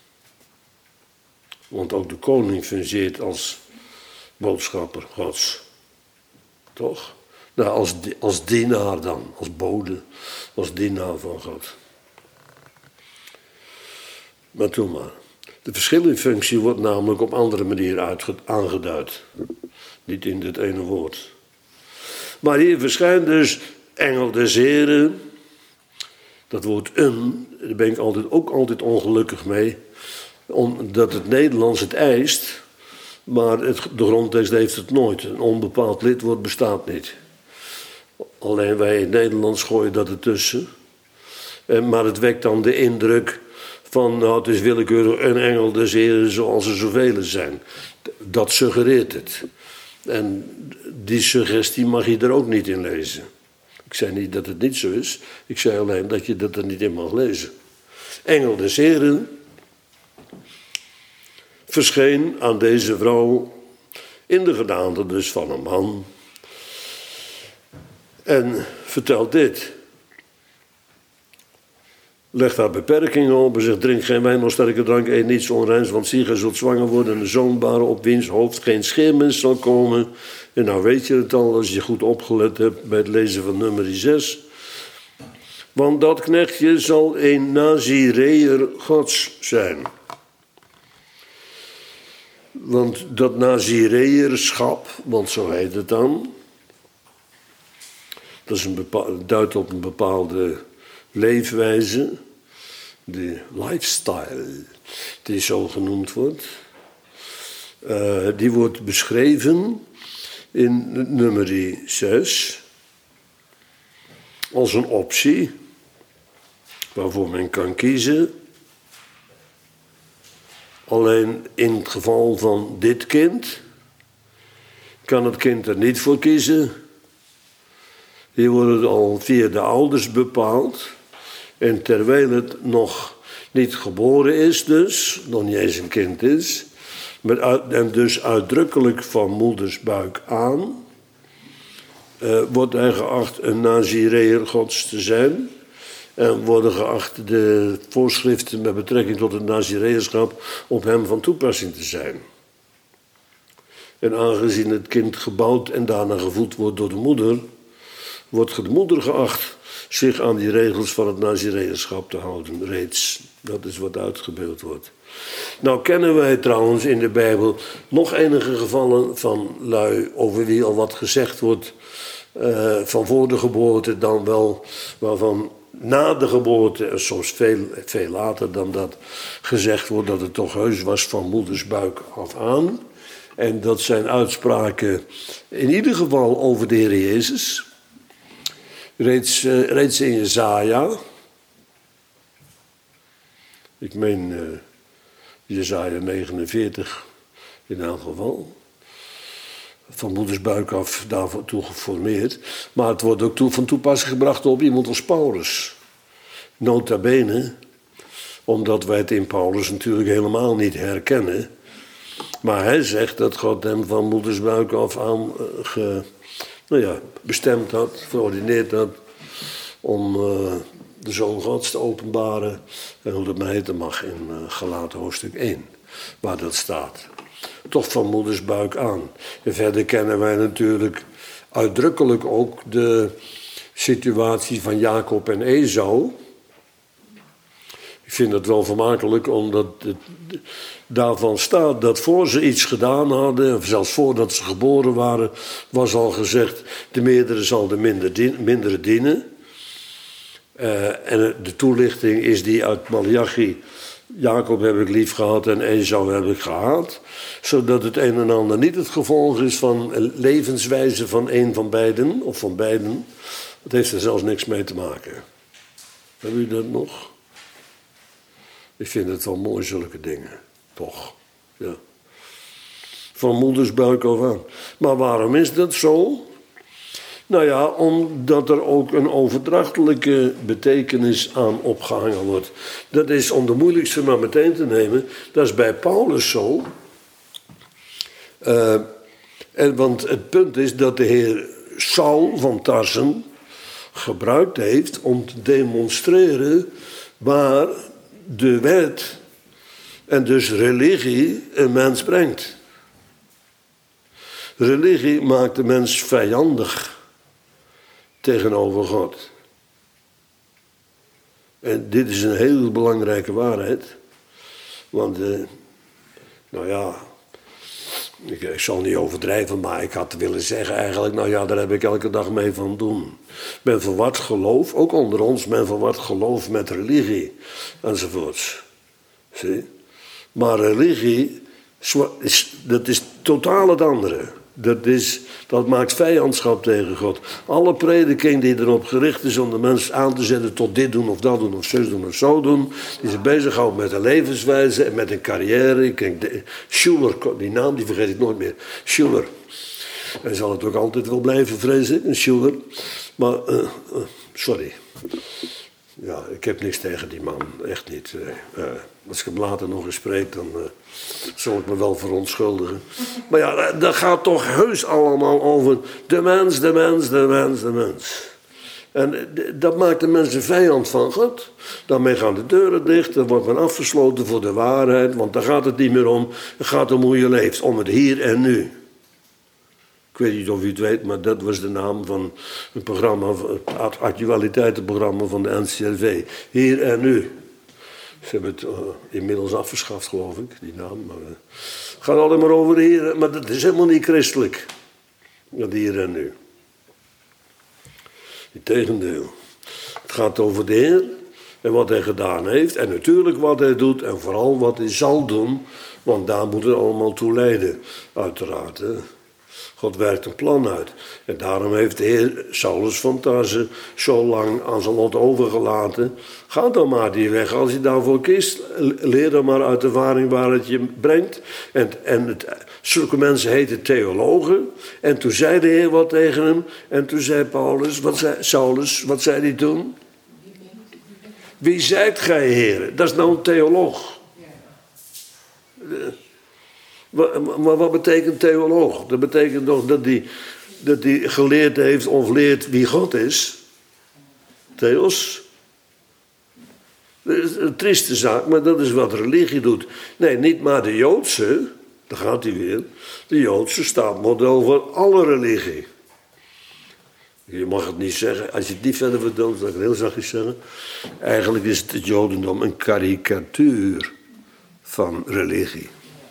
Want ook de koning fungeert als boodschapper Gods. Toch? Nou, als, als dienaar dan, als bode, als dienaar van God. Maar toen maar. De verschil in functie wordt namelijk op andere manier uitge- aangeduid. Niet in dit ene woord. Maar hier verschijnt dus engel des Heren. Dat woord een, daar ben ik altijd, ook altijd ongelukkig mee. Omdat het Nederlands het eist. Maar het, de grondtekst heeft het nooit. Een onbepaald lidwoord bestaat niet. Alleen wij in het Nederlands gooien dat ertussen. En, maar het wekt dan de indruk van, nou, het is willekeurig een engel des Heren zoals er zoveel zijn. Dat suggereert het. En die suggestie mag je er ook niet in lezen. Ik zei niet dat het niet zo is. Ik zei alleen dat je dat er niet in mag lezen. Engel des Heren verscheen aan deze vrouw in de gedaante dus van een man. En vertelt dit. Legt haar beperkingen op en zegt: drink geen wijn of sterke drank, eet niets onreins, want zie, gij zult zwanger worden en een zoon baren, op wiens hoofd geen scheermens zal komen. En nou weet je het al, als je goed opgelet hebt bij het lezen van nummer zes. Want dat knechtje zal een Nazireër Gods zijn. Want dat Nazireërschap, want zo heet het dan, dat is een bepaal, duidt op een bepaalde leefwijze, de lifestyle, die zo genoemd wordt. Uh, die wordt beschreven in nummer zes als een optie waarvoor men kan kiezen. Alleen in het geval van dit kind kan het kind er niet voor kiezen. Hier wordt het al via de ouders bepaald. En terwijl het nog niet geboren is dus, nog niet eens een kind is, met uit, en dus uitdrukkelijk van moeders buik aan, uh, wordt hij geacht een Nazireër Gods te zijn. En worden geacht de voorschriften met betrekking tot het Nazireërschap op hem van toepassing te zijn. En aangezien het kind gebouwd en daarna gevoed wordt door de moeder, wordt de moeder geacht zich aan die regels van het Nazireërschap te houden, reeds. Dat is wat uitgebeeld wordt. Nou kennen wij trouwens in de Bijbel nog enige gevallen van lui over wie al wat gezegd wordt, uh, van voor de geboorte dan wel, waarvan na de geboorte, en soms veel, veel later dan dat, gezegd wordt dat het toch heus was van moedersbuik af aan. En dat zijn uitspraken in ieder geval over de Heer Jezus. Reeds, uh, reeds in Jesaja. Ik meen uh, Jesaja negenenveertig in elk geval. Van moedersbuik af daartoe geformeerd. Maar het wordt ook toe, van toepassing gebracht op iemand als Paulus. Nota bene, omdat wij het in Paulus natuurlijk helemaal niet herkennen. Maar hij zegt dat God hem van moedersbuik af aan uh, ge, nou ja, bestemd had, verordineerd had, om uh, de Zoon Gods te openbaren. En hoe dat mij heten mag in uh, Galaten hoofdstuk één, waar dat staat. Toch van moedersbuik aan. En verder kennen wij natuurlijk uitdrukkelijk ook de situatie van Jacob en Esau. Ik vind het wel vermakelijk, omdat het daarvan staat dat voor ze iets gedaan hadden, of zelfs voordat ze geboren waren, was al gezegd: de meerdere zal de minder dien, mindere dienen. Uh, en de toelichting is die uit Maleachi: Jacob heb ik lief gehad en Esau heb ik gehaat. Zodat het een en ander niet het gevolg is van een levenswijze van een van beiden, of van beiden. Dat heeft er zelfs niks mee te maken. Hebben jullie dat nog? Ik vind het wel mooi, zulke dingen. Toch, ja. Van moedersbuik af aan. Maar waarom is dat zo? Nou ja, omdat er ook een overdrachtelijke betekenis aan opgehangen wordt. Dat is, om de moeilijkste maar meteen te nemen, dat is bij Paulus zo. Uh, en, want het punt is dat de heer Saul van Tarsen gebruikt heeft om te demonstreren waar de wet en dus religie een mens brengt. Religie maakt de mens vijandig tegenover God. En dit is een hele belangrijke waarheid. Want, uh, nou ja, ik, ik zal niet overdrijven, maar ik had willen zeggen eigenlijk, nou ja, daar heb ik elke dag mee van doen. Men verward geloof, ook onder ons, men verward geloof met religie, enzovoorts. Zie? Maar religie, is, dat is totaal het andere. Dat, is, dat maakt vijandschap tegen God. Alle prediking die erop gericht is om de mens aan te zetten tot dit doen of dat doen of zus doen of zo doen. Die zich bezighoudt met een levenswijze en met een carrière. Ik denk, de, Schuller, die naam die vergeet ik nooit meer. Schuller. Hij zal het ook altijd wel blijven, vrees ik, een Schuller. Maar, uh, uh, sorry. Ja, ik heb niks tegen die man. Echt niet. Uh, als ik hem later nog eens spreek, dan uh, zal ik me wel verontschuldigen. Maar ja, dat gaat toch heus allemaal over de mens, de mens, de mens, de mens. En dat maakt de mensen vijand van God. Daarmee gaan de deuren dicht, dan wordt men afgesloten voor de waarheid. Want daar gaat het niet meer om. Het gaat om hoe je leeft, om het hier en nu. Ik weet niet of u het weet, maar dat was de naam van een programma, het actualiteitenprogramma van de N C R V. Hier en nu. Ze hebben het uh, inmiddels afgeschaft, geloof ik, die naam. Maar, uh, het gaat altijd maar over hier, maar dat is helemaal niet christelijk. Dat hier en nu. Integendeel. Het gaat over de Heer en wat hij gedaan heeft. En natuurlijk wat hij doet en vooral wat hij zal doen. Want daar moet het allemaal toe leiden, uiteraard. Hè. God werkt een plan uit. En daarom heeft de Heer Saulus van Tarse zo lang aan zijn lot overgelaten. Ga dan maar die weg als je daarvoor kiest. Leer dan maar uit de ervaring waar het je brengt. En, en het, zulke mensen heten theologen. En toen zei de Heer wat tegen hem. En toen zei Paulus, wat zei, Saulus, wat zei hij toen? Wie zijt gij, Heer? Dat is nou een theoloog. Maar wat betekent theoloog? Dat betekent toch dat hij dat die geleerd heeft of leert wie God is. Theos. Dat is een trieste zaak, maar dat is wat religie doet. Nee, niet maar de Joodse, daar gaat hij weer. De Joodse staat model voor alle religie. Je mag het niet zeggen, als je het niet verder vertelt, zal ik het heel zachtjes zeggen. Eigenlijk is het, het Jodendom een karikatuur van religie.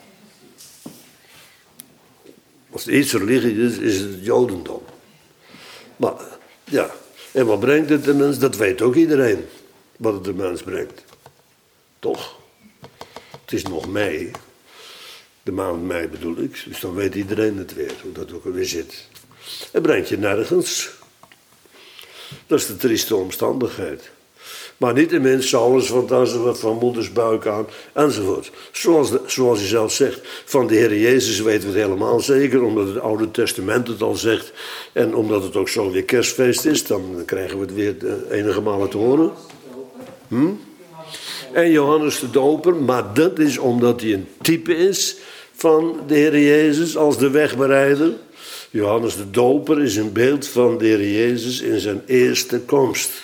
Als de eerste religie is, is het het Jodendom. Maar, ja, en wat brengt het de mens? Dat weet ook iedereen, wat het de mens brengt. Toch? Het is nog mei. De maand mei bedoel ik. Dus dan weet iedereen het weer, hoe dat ook alweer zit. Het brengt je nergens. Dat is de trieste omstandigheid. Maar niettemin, Saulus van Tarse wat van moeders buik aan, enzovoort. Zoals, de, zoals hij zelf zegt, van de Heer Jezus weten we het helemaal zeker, omdat het Oude Testament het al zegt. En omdat het ook zo weer kerstfeest is, dan krijgen we het weer enige malen te horen. Hm? En Johannes de Doper, maar dat is omdat hij een type is van de Heer Jezus als de wegbereider. Johannes de Doper is een beeld van de Heer Jezus in zijn eerste komst.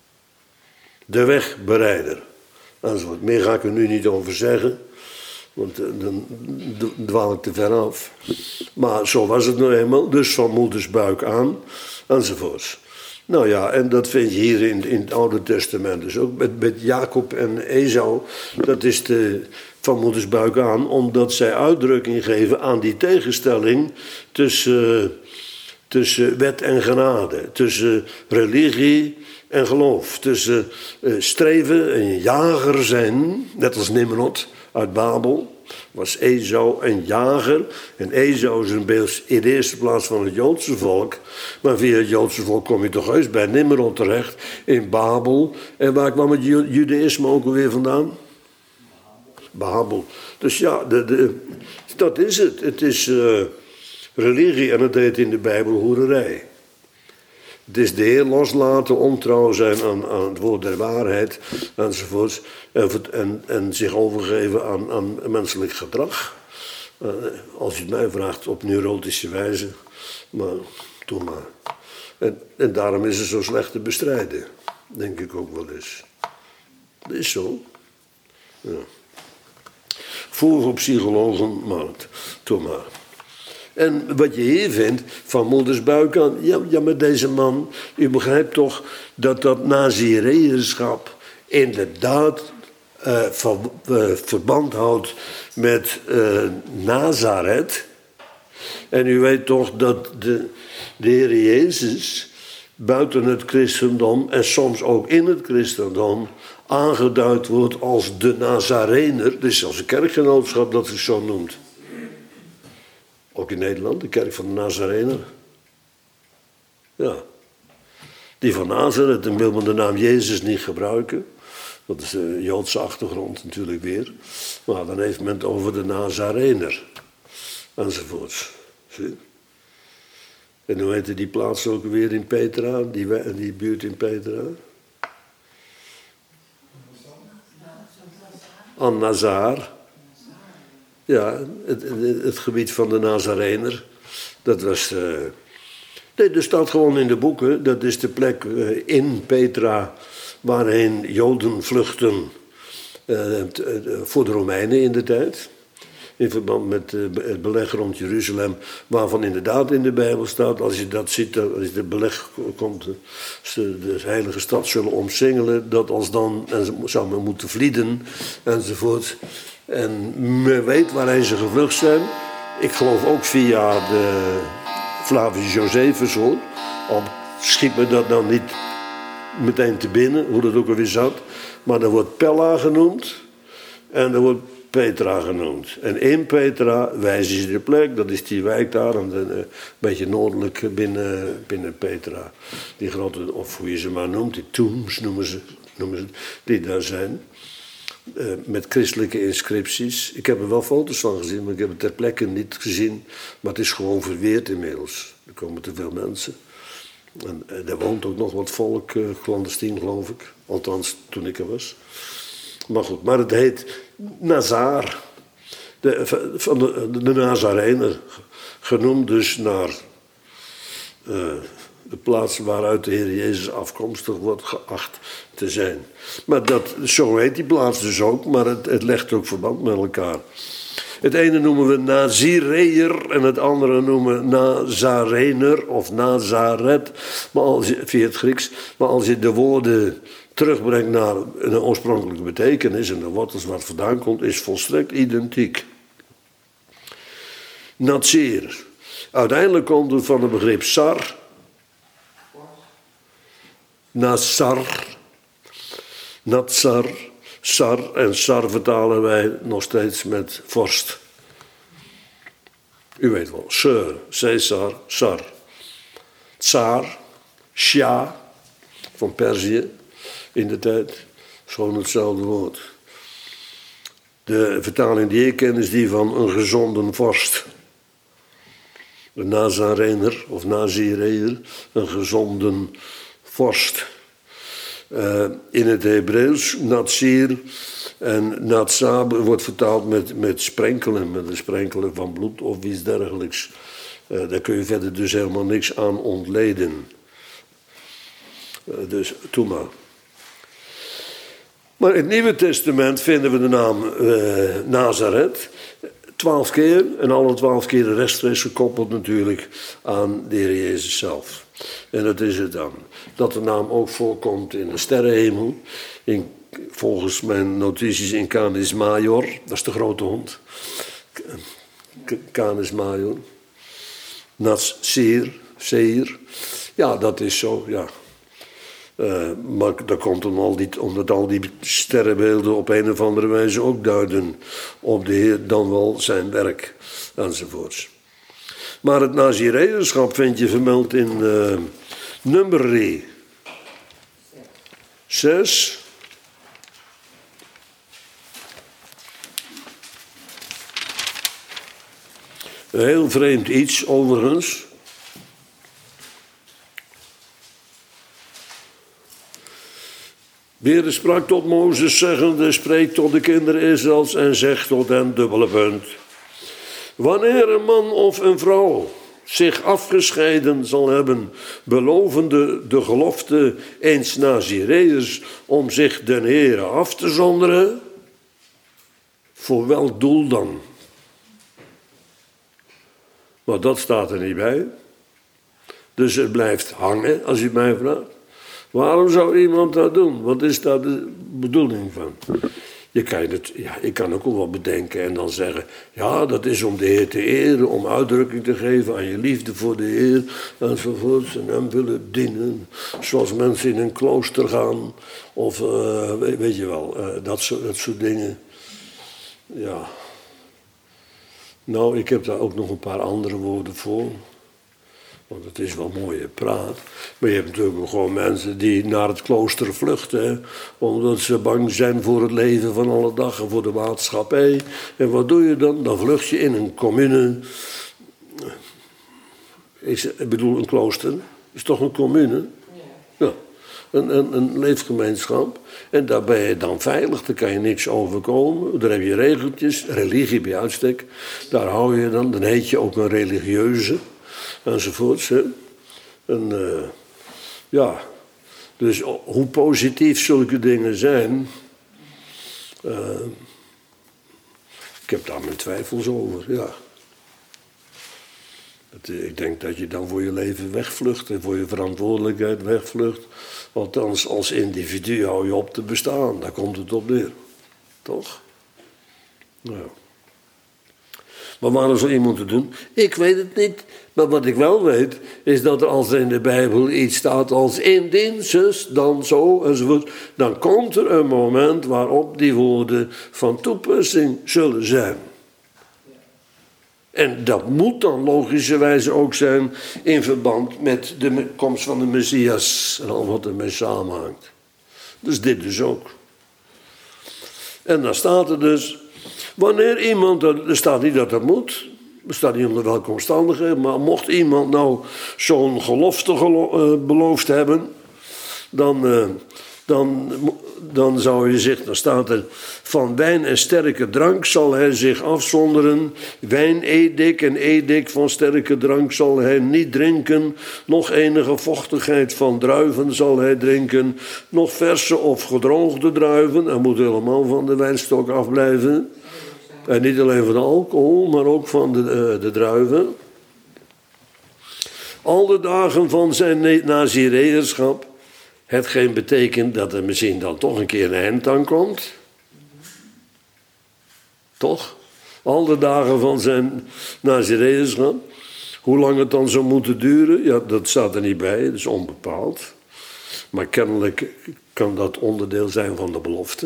De wegbereider. Enzovoort. Meer ga ik er nu niet over zeggen, want dan dwaal ik te ver af. Maar zo was het nou eenmaal, dus van moedersbuik aan, enzovoorts. Nou ja, en dat vind je hier in, in het Oude Testament dus ook met, met Jacob en Esau. Dat is de, van moedersbuik aan, omdat zij uitdrukking geven aan die tegenstelling tussen, tussen wet en genade, tussen religie en geloof, tussen uh, streven en jager zijn, net als Nimrod uit Babel, was Esau een jager. En Esau is een beeld in de eerste plaats van het Joodse volk. Maar via het Joodse volk kom je toch heus bij Nimrod terecht, in Babel. En waar kwam het Judaïsme ook alweer vandaan? Babel. Dus ja, de, de, dat is het. Het is uh, religie en het heet in de Bijbel hoererij. Het is de Heer loslaten, ontrouw zijn aan, aan het woord der waarheid, enzovoorts. En, en, en zich overgeven aan, aan menselijk gedrag. Uh, als u het mij vraagt, op neurotische wijze. Maar, doe maar. En, en daarom is het zo slecht te bestrijden. Denk ik ook wel eens. Dat is zo. Ja. Voor voor psychologen, maar doe maar. En wat je hier vindt, van moedersbuik aan, ja, ja, maar deze man, u begrijpt toch dat dat nazireërschap inderdaad uh, ver, uh, verband houdt met uh, Nazareth. En u weet toch dat de, de Heer Jezus buiten het christendom en soms ook in het christendom aangeduid wordt als de Nazarener. Er is zelfs een kerkgenootschap dat zich zo noemt. Ook in Nederland, de kerk van de Nazarener. Ja. Die van Nazareth, dan wil men de naam Jezus niet gebruiken. Dat is de Joodse achtergrond natuurlijk weer. Maar dan heeft men het over de Nazarener. Enzovoorts. Zie? En hoe heette die plaats ook weer in Petra? Die, die buurt in Petra? An-Nazar. Ja, het, het, het gebied van de Nazarener. Dat was... Uh... Nee, er staat gewoon in de boeken. Dat is de plek uh, in Petra waarheen Joden vluchten uh, voor de Romeinen in de tijd. In verband met uh, het beleg rond Jeruzalem. Waarvan inderdaad in de Bijbel staat, als je dat ziet, als je het beleg komt, ze de heilige stad zullen omsingelen. Dat als dan, en zou men moeten vlieden, enzovoort. En men weet waarheen ze gevlucht zijn. Ik geloof ook via de Flavius Josephus, hoor. Al schiet me dat dan niet meteen te binnen, hoe dat ook alweer zat. Maar er wordt Pella genoemd en er wordt Petra genoemd. En in Petra wijzen ze de plek, dat is die wijk daar, een beetje noordelijk binnen, binnen Petra. Die grote, of hoe je ze maar noemt, die tombs noemen ze, noemen ze die daar zijn. Uh, met christelijke inscripties. Ik heb er wel foto's van gezien, maar ik heb het ter plekke niet gezien. Maar het is gewoon verweerd inmiddels. Er komen te veel mensen. En uh, er woont ook nog wat volk, uh, clandestien geloof ik. Althans, toen ik er was. Maar goed, maar het heet Nazar. De, van de, de Nazarener. Genoemd dus naar uh, de plaats waaruit de Heer Jezus afkomstig wordt geacht te zijn. Maar dat, zo heet die plaats dus ook, maar het, het legt ook verband met elkaar. Het ene noemen we Nazireër en het andere noemen we Nazarener of Nazaret, maar als je, via het Grieks. Maar als je de woorden terugbrengt naar een oorspronkelijke betekenis en de wortels waar het vandaan komt, is volstrekt identiek. Nazir. Uiteindelijk komt het van het begrip sar. Nazar. Nazar. Sar. En sar vertalen wij nog steeds met vorst. U weet wel. Sir. Caesar. Sar. Tsar. Shah. Van Perzië. In de tijd. Gewoon hetzelfde woord. De vertaling die ik ken is die van een gezonden vorst. Een Nazarener of Nazireër. Een gezonden vorst. Uh, in het Hebreeuws, Nazir en Natsab wordt vertaald met, met sprenkelen, met het sprenkelen van bloed of iets dergelijks. Uh, daar kun je verder dus helemaal niks aan ontleden. Uh, dus, doe maar. Maar in het Nieuwe Testament vinden we de naam uh, Nazareth. Twaalf keer, en alle twaalf keer rechtstreeks gekoppeld natuurlijk aan de Heer Jezus zelf. En dat is het dan. Dat de naam ook voorkomt in de sterrenhemel. In, volgens mijn notities in Canis Major. Dat is de grote hond. Canis Major. Nazir, Seir. Ja, dat is zo, ja. Uh, maar dat komt om al die, omdat al die sterrenbeelden op een of andere wijze ook duiden op de Heer, dan wel zijn werk, enzovoorts. Maar het Nazireërschap vind je vermeld in uh, Numeri zes. Een heel vreemd iets overigens. De Heer sprak tot Mozes zeggende, spreek tot de kinderen Israëls en zeg tot hen, dubbele punt. Wanneer een man of een vrouw zich afgescheiden zal hebben, belovende de gelofte eens Nazireërs om zich den Heere af te zonderen, voor welk doel dan? Maar dat staat er niet bij. Dus het blijft hangen, als u het mij vraagt. Waarom zou iemand dat doen? Wat is daar de bedoeling van? Je kan het, ja, ik kan ook wel wat bedenken en dan zeggen... ja, dat is om de Heer te eren, om uitdrukking te geven aan je liefde voor de Heer... enzovoorts, en hem willen dienen. Zoals mensen in een klooster gaan, of uh, weet, weet je wel, uh, dat, soort, dat soort dingen. Ja. Nou, ik heb daar ook nog een paar andere woorden voor... Want het is wel mooie praat. Maar je hebt natuurlijk ook gewoon mensen die naar het klooster vluchten. Hè, omdat ze bang zijn voor het leven van alle dag en voor de maatschappij. En wat doe je dan? Dan vlucht je in een commune. Ik bedoel, een klooster is toch een commune? Ja. Ja. Een, een, een leefgemeenschap. En daar ben je dan veilig, daar kan je niks overkomen. Daar heb je regeltjes, religie bij uitstek. Daar hou je dan, dan heet je ook een religieuze. Enzovoorts. Hè. En uh, ja, dus hoe positief zulke dingen zijn, uh, ik heb daar mijn twijfels over, ja. Het, ik denk dat je dan voor je leven wegvlucht en voor je verantwoordelijkheid wegvlucht. Althans, als individu hou je op te bestaan, daar komt het op neer. Toch? Nou. Maar waarom zou iemand het doen? Ik weet het niet. Maar wat ik wel weet, is dat er als er in de Bijbel iets staat als indien zus, dan zo, enzovoort. Dan komt er een moment waarop die woorden van toepassing zullen zijn. En dat moet dan logischerwijze ook zijn in verband met de komst van de Messias en al wat ermee samenhangt. Dus dit dus ook. En dan staat er dus, wanneer iemand, er staat niet dat dat moet, er staat niet onder welke omstandigheden, maar mocht iemand nou zo'n gelofte gelo- uh, beloofd hebben, dan, uh, dan, dan zou je zich, dan staat er, van wijn en sterke drank zal hij zich afzonderen, wijn edik en edik van sterke drank zal hij niet drinken, nog enige vochtigheid van druiven zal hij drinken, nog verse of gedroogde druiven, hij moet helemaal van de wijnstok afblijven. En niet alleen van de alcohol, maar ook van de, uh, de druiven. Al de dagen van zijn nazireërschap. Hetgeen betekent dat er misschien dan toch een keer een eind aan komt. Toch? Al de dagen van zijn nazireërschap. Hoe lang het dan zou moeten duren, ja, dat staat er niet bij, dat is onbepaald. Maar kennelijk kan dat onderdeel zijn van de belofte.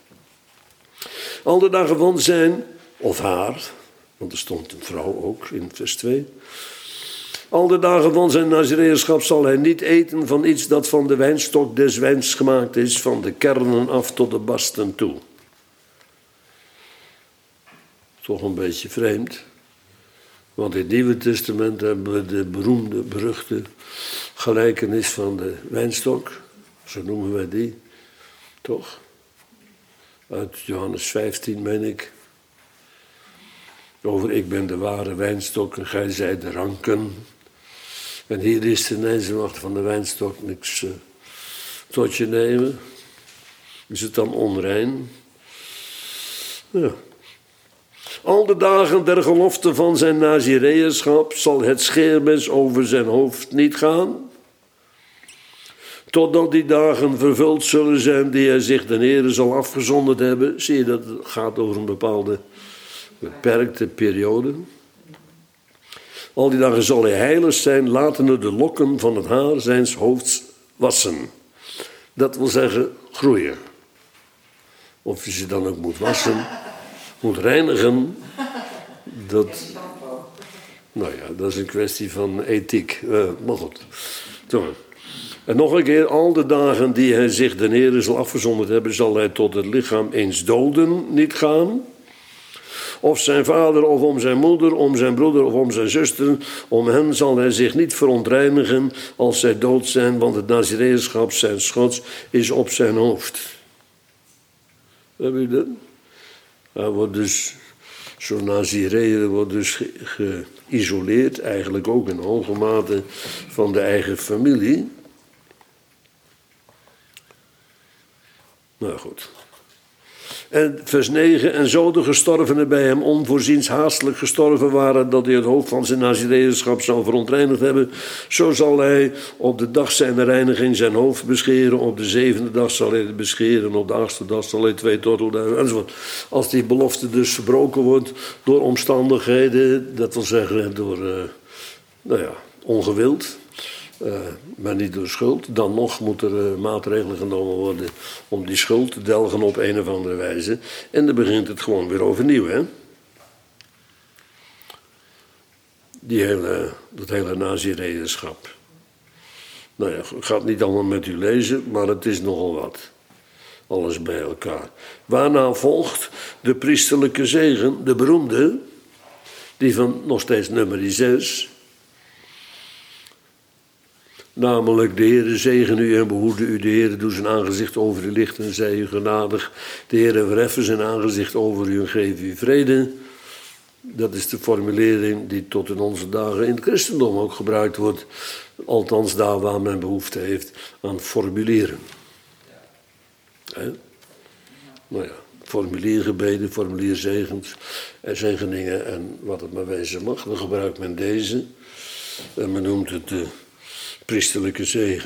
Al de dagen van zijn, of haar, want er stond een vrouw ook in vers twee. Al de dagen van zijn nazireërschap zal hij niet eten van iets dat van de wijnstok des wijns gemaakt is, van de kernen af tot de basten toe. Toch een beetje vreemd. Want in het Nieuwe Testament hebben we de beroemde, beruchte gelijkenis van de wijnstok. Zo noemen wij die. Toch? Uit Johannes vijftien, meen ik. Over ik ben de ware wijnstok en gij zijt de ranken. En hier is de nezenwacht van de wijnstok niks uh, tot je nemen. Is het dan onrein? Ja. Al de dagen der gelofte van zijn nazireërschap zal het scheermes over zijn hoofd niet gaan. Totdat die dagen vervuld zullen zijn die hij zich ten ere zal afgezonderd hebben. Zie je dat het gaat over een bepaalde beperkte periode. Al die dagen zal hij heilig zijn, latende de lokken van het haar zijns hoofds wassen. Dat wil zeggen groeien. Of je ze dan ook moet wassen, moet reinigen. Dat, nou ja, dat is een kwestie van ethiek. Uh, maar goed. Zo. En nog een keer, al de dagen die hij zich ten ere zal afgezonderd hebben, zal hij tot het lichaam eens doden niet gaan. Of zijn vader, of om zijn moeder, om zijn broeder, of om zijn zuster. Om hen zal hij zich niet verontreinigen als zij dood zijn, want het nazireërschap zijn Gods is op zijn hoofd. Heb je dat? Hij wordt dus, zo'n nazireër wordt dus geïsoleerd, eigenlijk ook in hoge mate van de eigen familie. Nou goed. En vers negen, en zo de gestorvenen bij hem onvoorziens haastelijk gestorven waren, dat hij het hoofd van zijn nazireërschap zou verontreinigd hebben, zo zal hij op de dag zijner reiniging zijn hoofd bescheren, op de zevende dag zal hij het bescheren, op de achtste dag zal hij twee tortelduiven, enzovoort. Als die belofte dus verbroken wordt door omstandigheden, dat wil zeggen door, uh, nou ja, ongewild, Uh, maar niet door schuld. Dan nog moeten er uh, maatregelen genomen worden om die schuld te delgen op een of andere wijze. En dan begint het gewoon weer overnieuw, hè. Die hele, dat hele nazireërschap. Nou ja, ik ga het niet allemaal met u lezen, maar het is nogal wat. Alles bij elkaar. Waarna volgt de priesterlijke zegen, de beroemde, die van nog steeds nummer zes... Namelijk, de Heere zegen u en behoede u. De Heere doe zijn aangezicht over u lichten en zij u genadig. De Heere verheffen zijn aangezicht over u en geef u vrede. Dat is de formulering die tot in onze dagen in het christendom ook gebruikt wordt. Althans daar waar men behoefte heeft aan formulieren. He? Nou ja, formuliergebeden, formulierzegens en zegeningen en wat het maar wezen mag. Dan gebruikt men deze en men noemt het de priesterlijke zegen.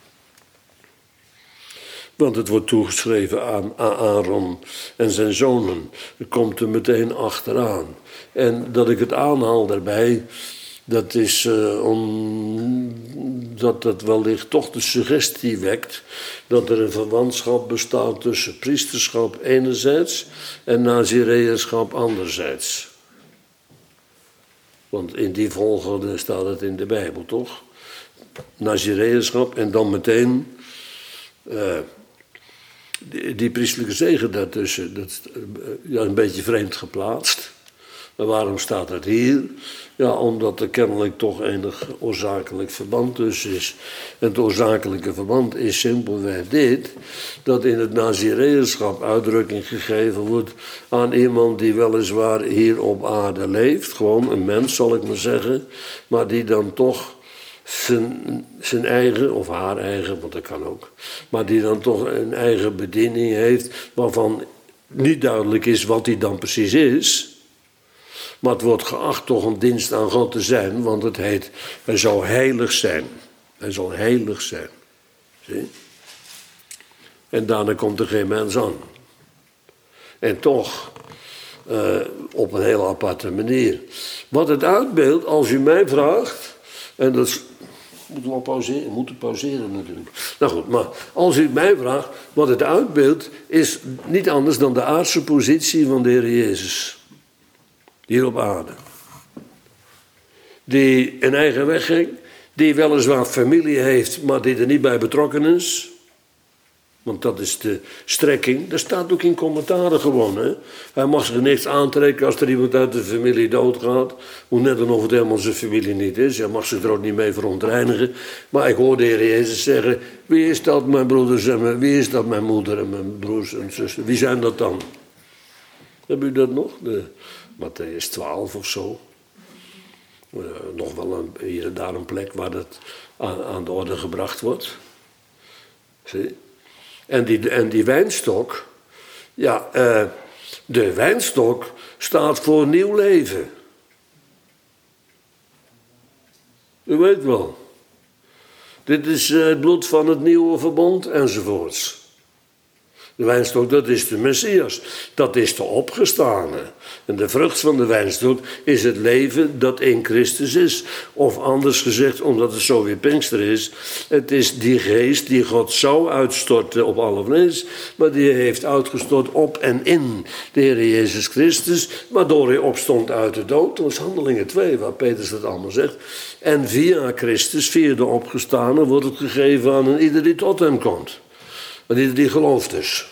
Want het wordt toegeschreven aan Aaron en zijn zonen. Dat komt er meteen achteraan. En dat ik het aanhaal daarbij, dat is uh, omdat dat wellicht toch de suggestie wekt dat er een verwantschap bestaat tussen priesterschap enerzijds en nazireërschap anderzijds. Want in die volgorde staat het in de Bijbel, toch? Nazireërschap en dan meteen uh, die, die priestelijke zegen daartussen. Dat is uh, ja, een beetje vreemd geplaatst. Maar waarom staat dat hier? Ja, omdat er kennelijk toch enig oorzakelijk verband tussen is. En het oorzakelijke verband is simpelweg dit, dat in het nazireërschap uitdrukking gegeven wordt aan iemand die weliswaar hier op aarde leeft. Gewoon een mens, zal ik maar zeggen. Maar die dan toch Zijn, zijn eigen, of haar eigen, want dat kan ook, maar die dan toch een eigen bediening heeft, waarvan niet duidelijk is wat die dan precies is. Maar het wordt geacht toch een dienst aan God te zijn, want het heet, hij zal heilig zijn. Hij zal heilig zijn. Zie? En daarna komt er geen mens aan. En toch, uh, op een heel aparte manier. Wat het uitbeeldt, als u mij vraagt, en dat is, moeten we pauzeren, moeten pauzeren natuurlijk. Nou goed, maar als u mij vraagt, wat het uitbeeldt, is niet anders dan de aardse positie van de Heer Jezus. Hier op aarde. Die een eigen weg ging, die weliswaar familie heeft, maar die er niet bij betrokken is. Want dat is de strekking. Dat staat ook in commentaren gewoon. Hè? Hij mag zich niks aantrekken als er iemand uit de familie doodgaat. Hoe net dan of het helemaal zijn familie niet is. Hij mag zich er ook niet mee verontreinigen. Maar ik hoor de Heer Jezus zeggen, wie is dat mijn broeders en mijn, wie is dat mijn moeder en mijn broers en zussen? Wie zijn dat dan? Hebben u dat nog? De Matthäus twaalf of zo. Uh, nog wel een, hier en daar een plek waar dat aan, aan de orde gebracht wordt. Zie? En die, en die wijnstok, ja, uh, de wijnstok staat voor nieuw leven. U weet wel. Dit is uh, het bloed van het nieuwe verbond enzovoorts. De wijnstok, dat is de Messias. Dat is de opgestane. En de vrucht van de wijnstok is het leven dat in Christus is. Of anders gezegd, omdat het zo weer Pinkster is, het is die geest die God zou uitstorten op alle vlees, maar die heeft uitgestort op en in de Heer Jezus Christus, waardoor hij opstond uit de dood. Dat is Handelingen twee, waar Petrus dat allemaal zegt. En via Christus, via de opgestane, wordt het gegeven aan een ieder die tot hem komt. Maar die, die gelooft dus.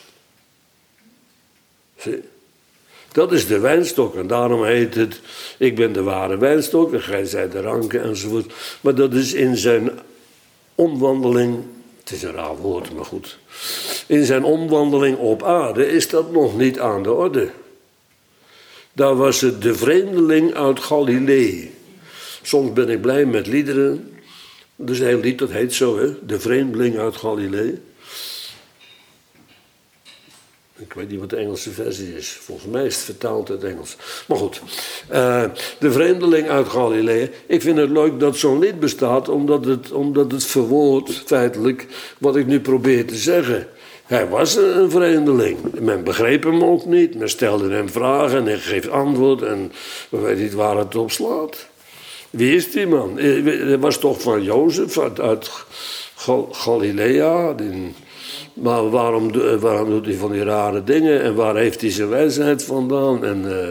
Zie? Dat is de wijnstok. En daarom heet het, ik ben de ware wijnstok en gij zijt de ranken enzovoort. Maar dat is in zijn omwandeling, het is een raar woord, maar goed. In zijn omwandeling op aarde is dat nog niet aan de orde. Daar was het de vreemdeling uit Galilee. Soms ben ik blij met liederen. Dus een heel lied, dat heet zo, hè? De vreemdeling uit Galilee. Ik weet niet wat de Engelse versie is. Volgens mij is het vertaald uit Engels. Maar goed. Uh, de vreemdeling uit Galilea. Ik vind het leuk dat zo'n lied bestaat, omdat het, omdat het verwoordt feitelijk wat ik nu probeer te zeggen. Hij was een vreemdeling. Men begreep hem ook niet. Men stelde hem vragen en hij geeft antwoord. En we weten niet waar het op slaat. Wie is die man? Hij was toch van Jozef uit, uit Galilea. Maar waarom, waarom doet hij van die rare dingen? En waar heeft hij zijn wijsheid vandaan? En, uh,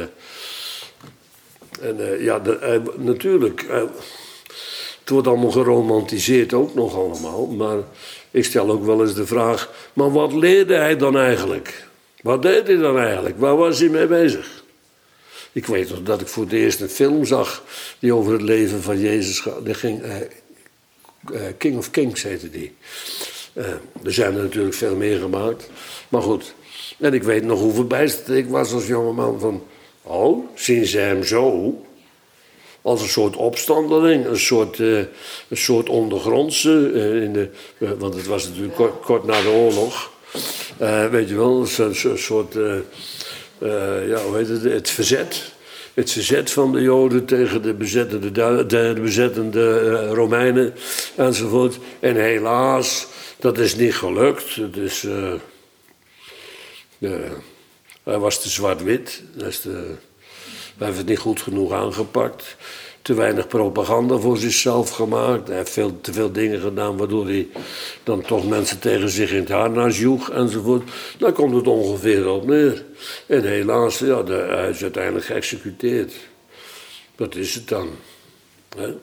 en uh, ja, de, uh, natuurlijk. Uh, het wordt allemaal geromantiseerd ook nog allemaal. Maar ik stel ook wel eens de vraag, maar wat leerde hij dan eigenlijk? Wat deed hij dan eigenlijk? Waar was hij mee bezig? Ik weet nog dat ik voor het eerst een film zag die over het leven van Jezus gaat. Die ging, uh, uh, King of Kings heette die. Uh, er zijn er natuurlijk veel meer gemaakt. Maar goed. En ik weet nog hoe verbijsterd ik was als jongeman van, oh, zien ze hem zo? Als een soort opstandeling, een soort, uh, een soort ondergrondse. Uh, in de, uh, want het was natuurlijk kort, kort na de oorlog. Uh, weet je wel, een soort, soort uh, uh, ja, hoe heet het, het verzet. Het verzet van de Joden tegen de bezettende, de, de bezettende uh, Romeinen enzovoort. En helaas, dat is niet gelukt. Het is, uh, uh, hij was te zwart-wit. Hij heeft het niet goed genoeg aangepakt. Te weinig propaganda voor zichzelf gemaakt. Hij heeft veel, te veel dingen gedaan waardoor hij dan toch mensen tegen zich in het harnas joeg enzovoort. Daar komt het ongeveer op neer. En helaas, ja, de, hij is uiteindelijk geëxecuteerd. Dat is het dan. Hè?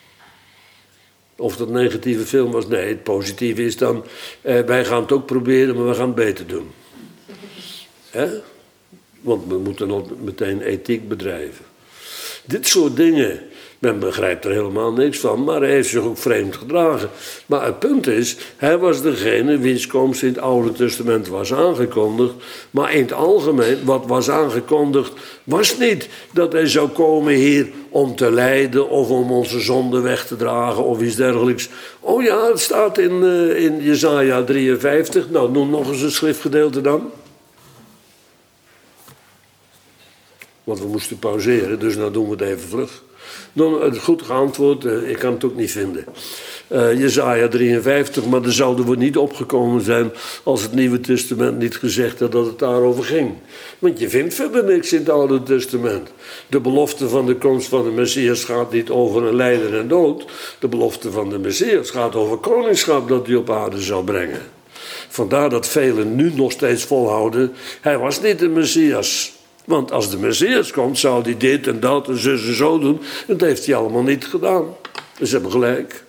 Of dat een negatieve film was, nee, het positieve is dan, eh, wij gaan het ook proberen, maar we gaan het beter doen. Hè? Want we moeten nog meteen ethiek bedrijven. Dit soort dingen, men begrijpt er helemaal niks van, maar hij heeft zich ook vreemd gedragen. Maar het punt is, hij was degene wiens komst in het Oude Testament was aangekondigd. Maar in het algemeen, wat was aangekondigd, was niet dat hij zou komen hier om te lijden of om onze zonde weg te dragen of iets dergelijks. Oh ja, het staat in, uh, in Jesaja drieënvijftig. Nou, noem nog eens een schriftgedeelte dan. Want we moesten pauzeren, dus nou doen we het even vlug. Dan, goed geantwoord, uh, ik kan het ook niet vinden. Uh, Jesaja drieënvijftig, maar daar zouden we niet opgekomen zijn als het Nieuwe Testament niet gezegd had dat het daarover ging. Want je vindt verder niks in het Oude Testament. De belofte van de komst van de Messias gaat niet over een lijden en dood. De belofte van de Messias gaat over koningschap dat hij op aarde zou brengen. Vandaar dat velen nu nog steeds volhouden, hij was niet de Messias. Want als de Messias komt, zou hij dit en dat en zus en zo doen. En dat heeft hij allemaal niet gedaan. Dus ze hebben gelijk.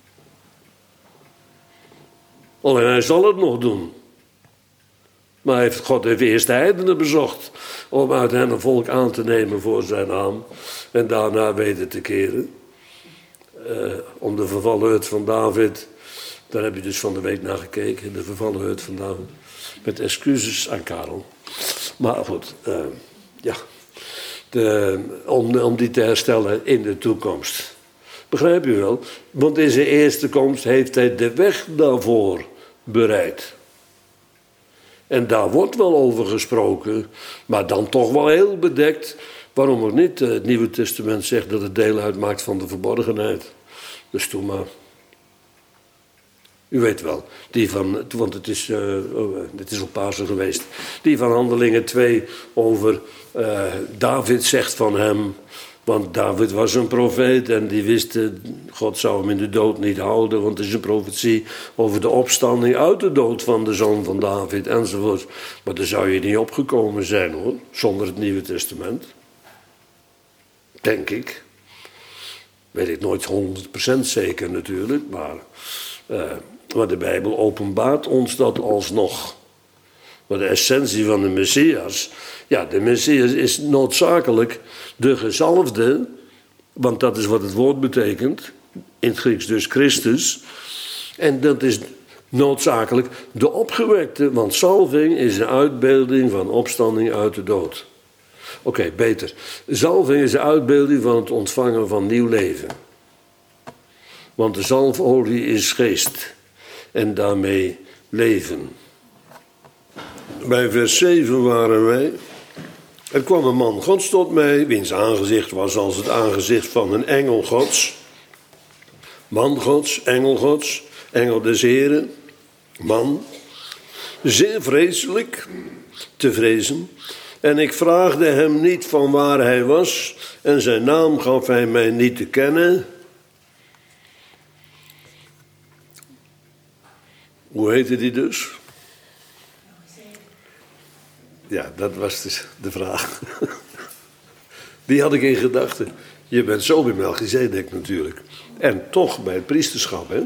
Alleen hij zal het nog doen. Maar heeft, God heeft eerst de heidenen bezocht. Om uit hen een volk aan te nemen voor zijn naam. En daarna weder te keren. Uh, om de vervallen hut van David. Daar heb je dus van de week naar gekeken. De vervallen hut van David. Met excuses aan Karel. Maar goed, uh, ja, de, om, om die te herstellen in de toekomst. Begrijp je wel? Want in zijn eerste komst heeft hij de weg daarvoor bereid. En daar wordt wel over gesproken, maar dan toch wel heel bedekt. Waarom ook niet? Het Nieuwe Testament zegt dat het deel uitmaakt van de verborgenheid. Dus doe maar. U weet wel, die van, want het is, uh, oh, het is op Pasen geweest. Die van Handelingen twee over uh, David zegt van hem. Want David was een profeet en die wist, uh, God zou hem in de dood niet houden. Want het is een profetie over de opstanding uit de dood van de zoon van David enzovoort. Maar daar zou je niet opgekomen zijn hoor, zonder het Nieuwe Testament. Denk ik. Weet ik nooit honderd procent zeker natuurlijk, maar... Uh, Maar de Bijbel openbaart ons dat alsnog. Maar de essentie van de Messias... Ja, de Messias is noodzakelijk de gezalfde... want dat is wat het woord betekent. In het Grieks dus Christus. En dat is noodzakelijk de opgewekte... want zalving is een uitbeelding van opstanding uit de dood. Oké, okay, beter. Zalving is de uitbeelding van het ontvangen van nieuw leven. Want de zalfolie is geest... en daarmee leven. Bij vers zeven waren wij. Er kwam een man Gods tot mij, wiens aangezicht was als het aangezicht van een engel Gods. Man Gods, engel Gods, engel des Heren, man. Zeer vreselijk te vrezen. En ik vraagde hem niet van waar hij was, en zijn naam gaf hij mij niet te kennen. Hoe heette die dus? Ja, dat was dus de vraag. Die had ik in gedachten. Je bent zo bij Melchizedek natuurlijk. En toch bij het priesterschap, hè.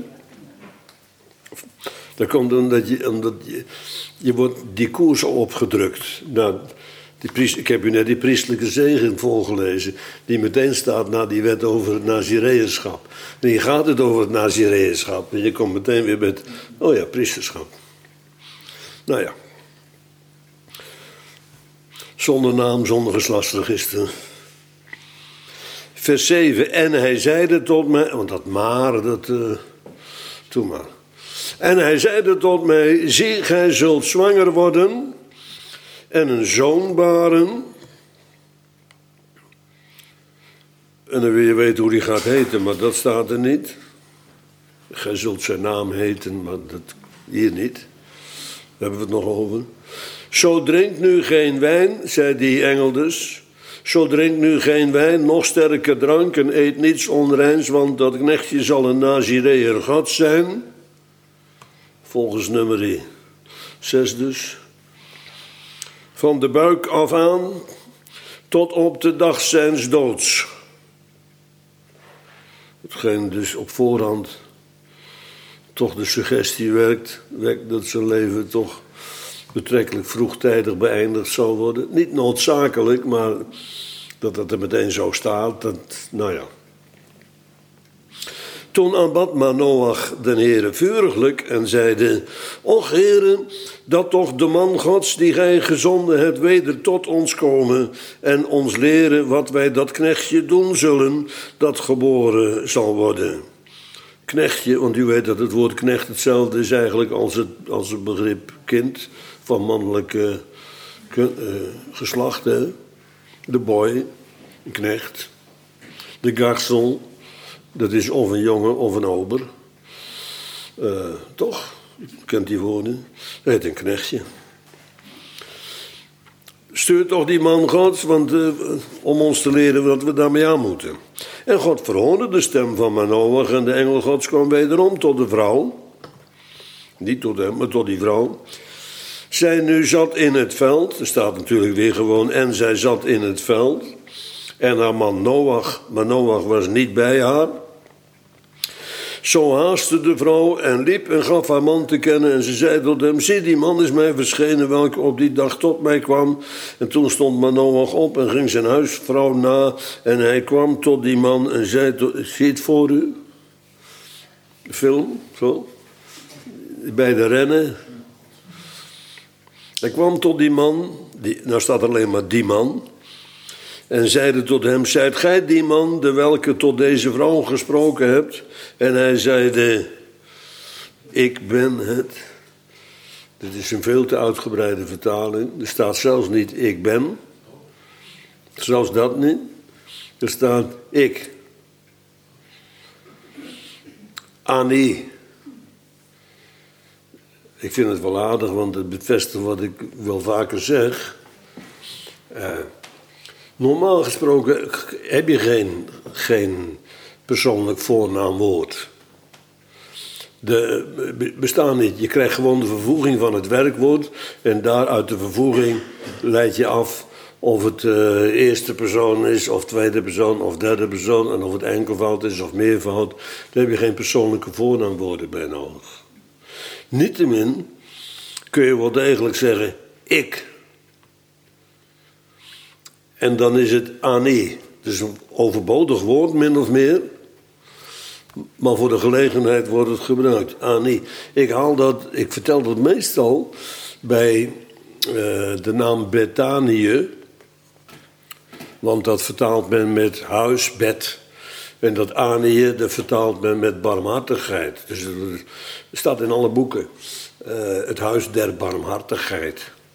Dat komt omdat je, omdat je, je wordt die koers opgedrukt. Nou, die priest, ik heb u net die priestelijke zegen voorgelezen, die meteen staat na die wet over het Nazireënschap. En hier gaat het over het Nazireënschap. En je komt meteen weer met, oh ja, priesterschap. Nou ja. Zonder naam, zonder geslachtsregister. Vers zeven. En hij zeide tot mij, want dat maar, dat, uh, doe maar. En hij zeide tot mij, zie, gij zult zwanger worden en een zoon baren. En dan wil je weten hoe die gaat heten, maar dat staat er niet. Gij zult zijn naam heten, maar dat hier niet. Daar hebben we het nog over. Zo drink nu geen wijn, zei die engel dus. Zo drink nu geen wijn, noch sterke drank en eet niets onreins, want dat knechtje zal een Nazireër God zijn. Volgens nummer zes dus. Van de buik af aan tot op de dag zijns doods. Hetgeen dus op voorhand toch de suggestie werkt, wekt dat zijn leven toch betrekkelijk vroegtijdig beëindigd zal worden. Niet noodzakelijk, maar dat het er meteen zo staat, dat, nou ja. Toen aanbad Manoach den Heere vuriglijk en zeide, och Heere, dat toch de man Gods die gij gezonden hebt weder tot ons komen en ons leren wat wij dat knechtje doen zullen, dat geboren zal worden. Knechtje, want u weet dat het woord knecht hetzelfde is eigenlijk als het, als het begrip kind van mannelijke uh, geslacht. Hè? De boy, een knecht. De garçon, dat is of een jongen of een ober. Uh, toch? U kent die woorden. Dat heet een knechtje. Stuur toch die man Gods, want, uh, om ons te leren wat we daarmee aan moeten. En God verhoorde de stem van Manoach en de engel Gods kwam wederom tot de vrouw. Niet tot hem, maar tot die vrouw. Zij nu zat in het veld. Er staat natuurlijk weer gewoon, en zij zat in het veld. En haar man Noach, maar Noach was niet bij haar. Zo haastte de vrouw en liep en gaf haar man te kennen. En ze zei tot hem, zie, die man is mij verschenen, welke op die dag tot mij kwam. En toen stond Manoach op en ging zijn huisvrouw na. En hij kwam tot die man en zei, tot, zie het voor u? De film, zo. Bij de rennen. Hij kwam tot die man, die, nou staat alleen maar die man. En zeide tot hem, zijt gij die man, de welke tot deze vrouw gesproken hebt? En hij zeide, ik ben het. Dit is een veel te uitgebreide vertaling. Er staat zelfs niet, ik ben. Zelfs dat niet. Er staat, ik. Ani. Ik vind het wel aardig, want het bevestigt wat ik wel vaker zeg. Uh, normaal gesproken heb je geen, geen persoonlijk voornaamwoord. De, bestaan niet. Je krijgt gewoon de vervoeging van het werkwoord. En daaruit de vervoeging leid je af of het uh, eerste persoon is, of tweede persoon, of derde persoon. En of het enkelvoud is, of meervoud. Daar heb je geen persoonlijke voornaamwoorden bij nodig. Niettemin kun je wel degelijk zeggen, ik. En dan is het ani. Dus een overbodig woord, min of meer. Maar voor de gelegenheid wordt het gebruikt. Ani. Ik haal dat, ik vertel dat meestal bij uh, de naam Bethanië. Want dat vertaalt men met huis, bed. En dat Anië, dat vertaalt men met barmhartigheid. Dus het staat in alle boeken. Uh, het huis der barmhartigheid.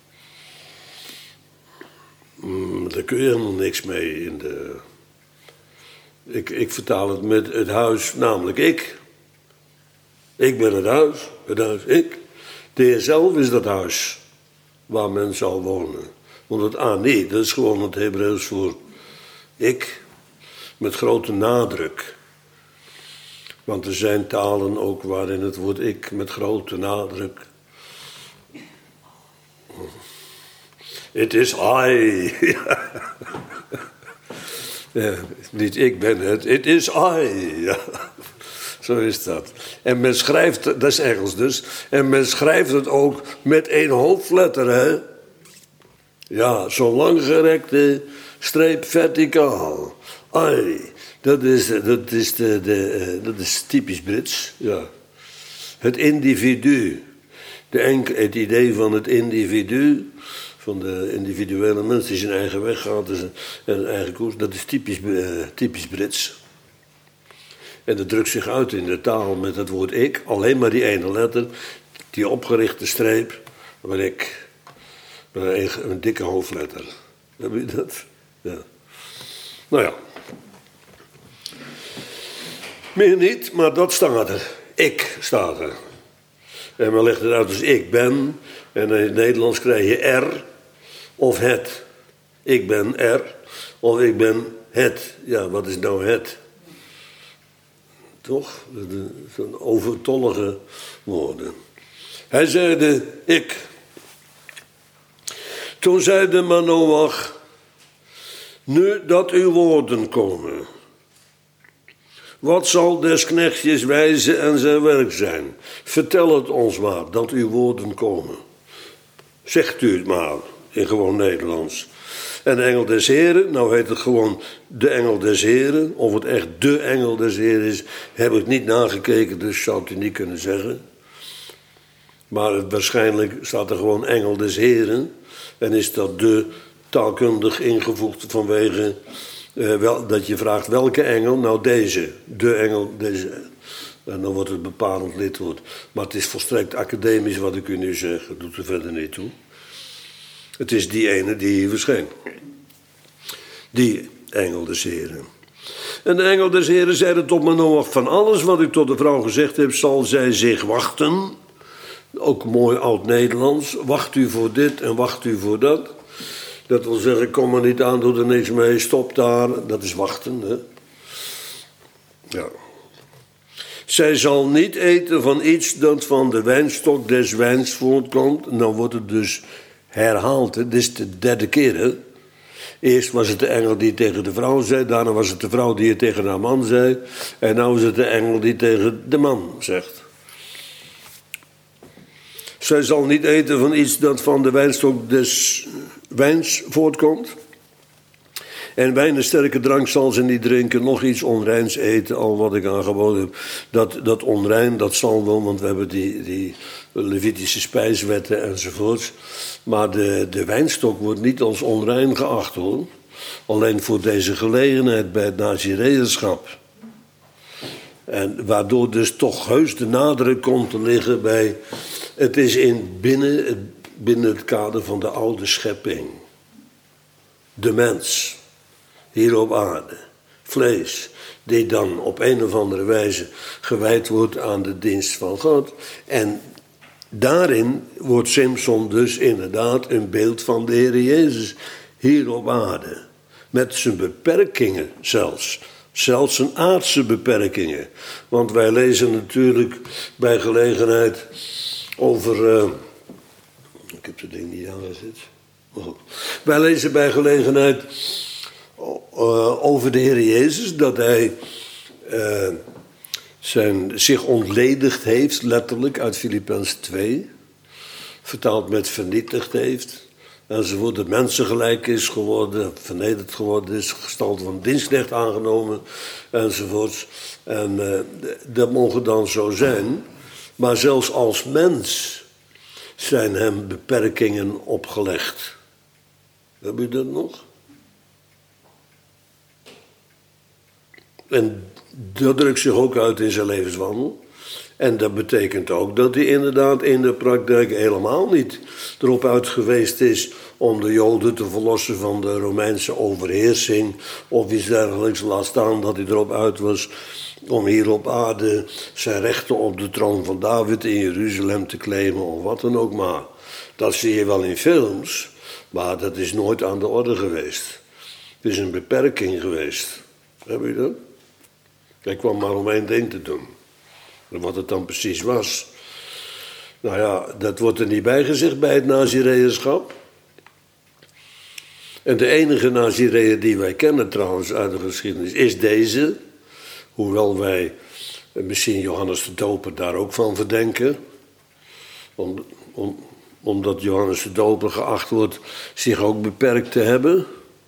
Mm, daar kun je helemaal niks mee in de... Ik, ik vertaal het met het huis, namelijk ik. Ik ben het huis, het huis, ik. De Heer zelf is dat huis waar men zal wonen. Want het ani, dat is gewoon het Hebreeuws voor ik. Met grote nadruk. Want er zijn talen ook waarin het woord ik met grote nadruk. Het is I. Ja, niet ik ben het, het is I. Ja, zo is dat. En men schrijft, dat is Engels dus, en men schrijft het ook met één hoofdletter, hè. Ja, zo'n langgerekte streep verticaal. I. Dat is, dat is, de, de, dat is typisch Brits, ja. Het individu. De enk, het idee van het individu, van de individuele mens die zijn eigen weg gaat en een eigen koers, dat is typisch, uh, typisch Brits. En dat drukt zich uit in de taal met het woord ik, alleen maar die ene letter, die opgerichte streep, maar ik, een, een dikke hoofdletter. Heb je dat? Ja. Nou ja. Meer niet, maar dat staat er. Ik staat er. En men legt het uit als ik ben. En in het Nederlands krijg je er of het. Ik ben er of ik ben het. Ja, wat is nou het? Toch? Zo'n overtollige woorden. Hij zeide ik. Toen zeide Manoach, nu dat uw woorden komen. Wat zal des knechtjes wijze en zijn werk zijn? Vertel het ons maar, dat uw woorden komen. Zegt u het maar, in gewoon Nederlands. En de engel des Heren, nou heet het gewoon de engel des Heren. Of het echt de engel des Heren is, heb ik niet nagekeken, dus zou het u niet kunnen zeggen. Maar het, waarschijnlijk staat er gewoon engel des Heren. En is dat de taalkundig ingevoegd vanwege... Uh, wel, dat je vraagt welke engel, nou deze, de engel, deze. En dan wordt het bepalend lidwoord. Maar het is volstrekt academisch wat ik u nu zeg, dat doet er verder niet toe. Het is die ene die hier verscheen. Die engel des Heren. En de engel des Heren zeide tot Manoach, van alles wat ik tot de vrouw gezegd heb, zal zij zich wachten. Ook mooi oud-Nederlands. Wacht u voor dit en wacht u voor dat. Dat wil zeggen, kom er niet aan, doe er niks mee, stop daar. Dat is wachten, hè. Ja. Zij zal niet eten van iets dat van de wijnstok des wijns voortkomt. Nou wordt het dus herhaald, hè. Dit is de derde keer, hè. Eerst was het de engel die tegen de vrouw zei. Daarna was het de vrouw die het tegen haar man zei. En nu is het de engel die tegen de man zegt. Zij zal niet eten van iets dat van de wijnstok des wijns voortkomt. En wijn en sterke drank zal ze niet drinken, nog iets onreins eten, al wat ik aangeboden heb. Dat, dat onrein, dat zal wel, want we hebben die, die Levitische spijswetten enzovoorts. Maar de, de wijnstok wordt niet als onrein geacht, hoor. Alleen voor deze gelegenheid bij het Nazireërschap. En waardoor dus toch heus de nadruk komt te liggen bij... Het is in binnen, het, binnen het kader van de oude schepping. De mens, hier op aarde, vlees, die dan op een of andere wijze gewijd wordt aan de dienst van God. En daarin wordt Simson dus inderdaad een beeld van de Heer Jezus, hier op aarde. Met zijn beperkingen zelfs. Zelfs zijn aardse beperkingen. Want wij lezen natuurlijk bij gelegenheid over... Uh, ik heb het ding niet aangezet. Oh. Wij lezen bij gelegenheid uh, over de Heer Jezus... dat hij uh, zijn, zich ontledigd heeft, letterlijk, uit Filippenzen twee. Vertaald met vernietigd heeft... enzovoort, dat mensen gelijk is geworden, vernederd geworden is, gestalte van dienstknecht aangenomen, enzovoort. En uh, dat mogen dan zo zijn. Maar zelfs als mens zijn hem beperkingen opgelegd. Heb je dat nog? En dat drukt zich ook uit in zijn levenswandel. En dat betekent ook dat hij inderdaad in de praktijk helemaal niet erop uit geweest is om de Joden te verlossen van de Romeinse overheersing of iets dergelijks. Laat staan dat hij erop uit was om hier op aarde zijn rechten op de troon van David in Jeruzalem te claimen of wat dan ook maar. Dat zie je wel in films, maar dat is nooit aan de orde geweest. Het is een beperking geweest. Heb je dat? Hij kwam maar om één ding te doen. En wat het dan precies was. Nou ja, dat wordt er niet bij gezegd bij het Nazireërschap. En de enige Nazireër die wij kennen trouwens uit de geschiedenis is deze. Hoewel wij misschien Johannes de Doper daar ook van verdenken. Om, om, omdat Johannes de Doper geacht wordt zich ook beperkt te hebben.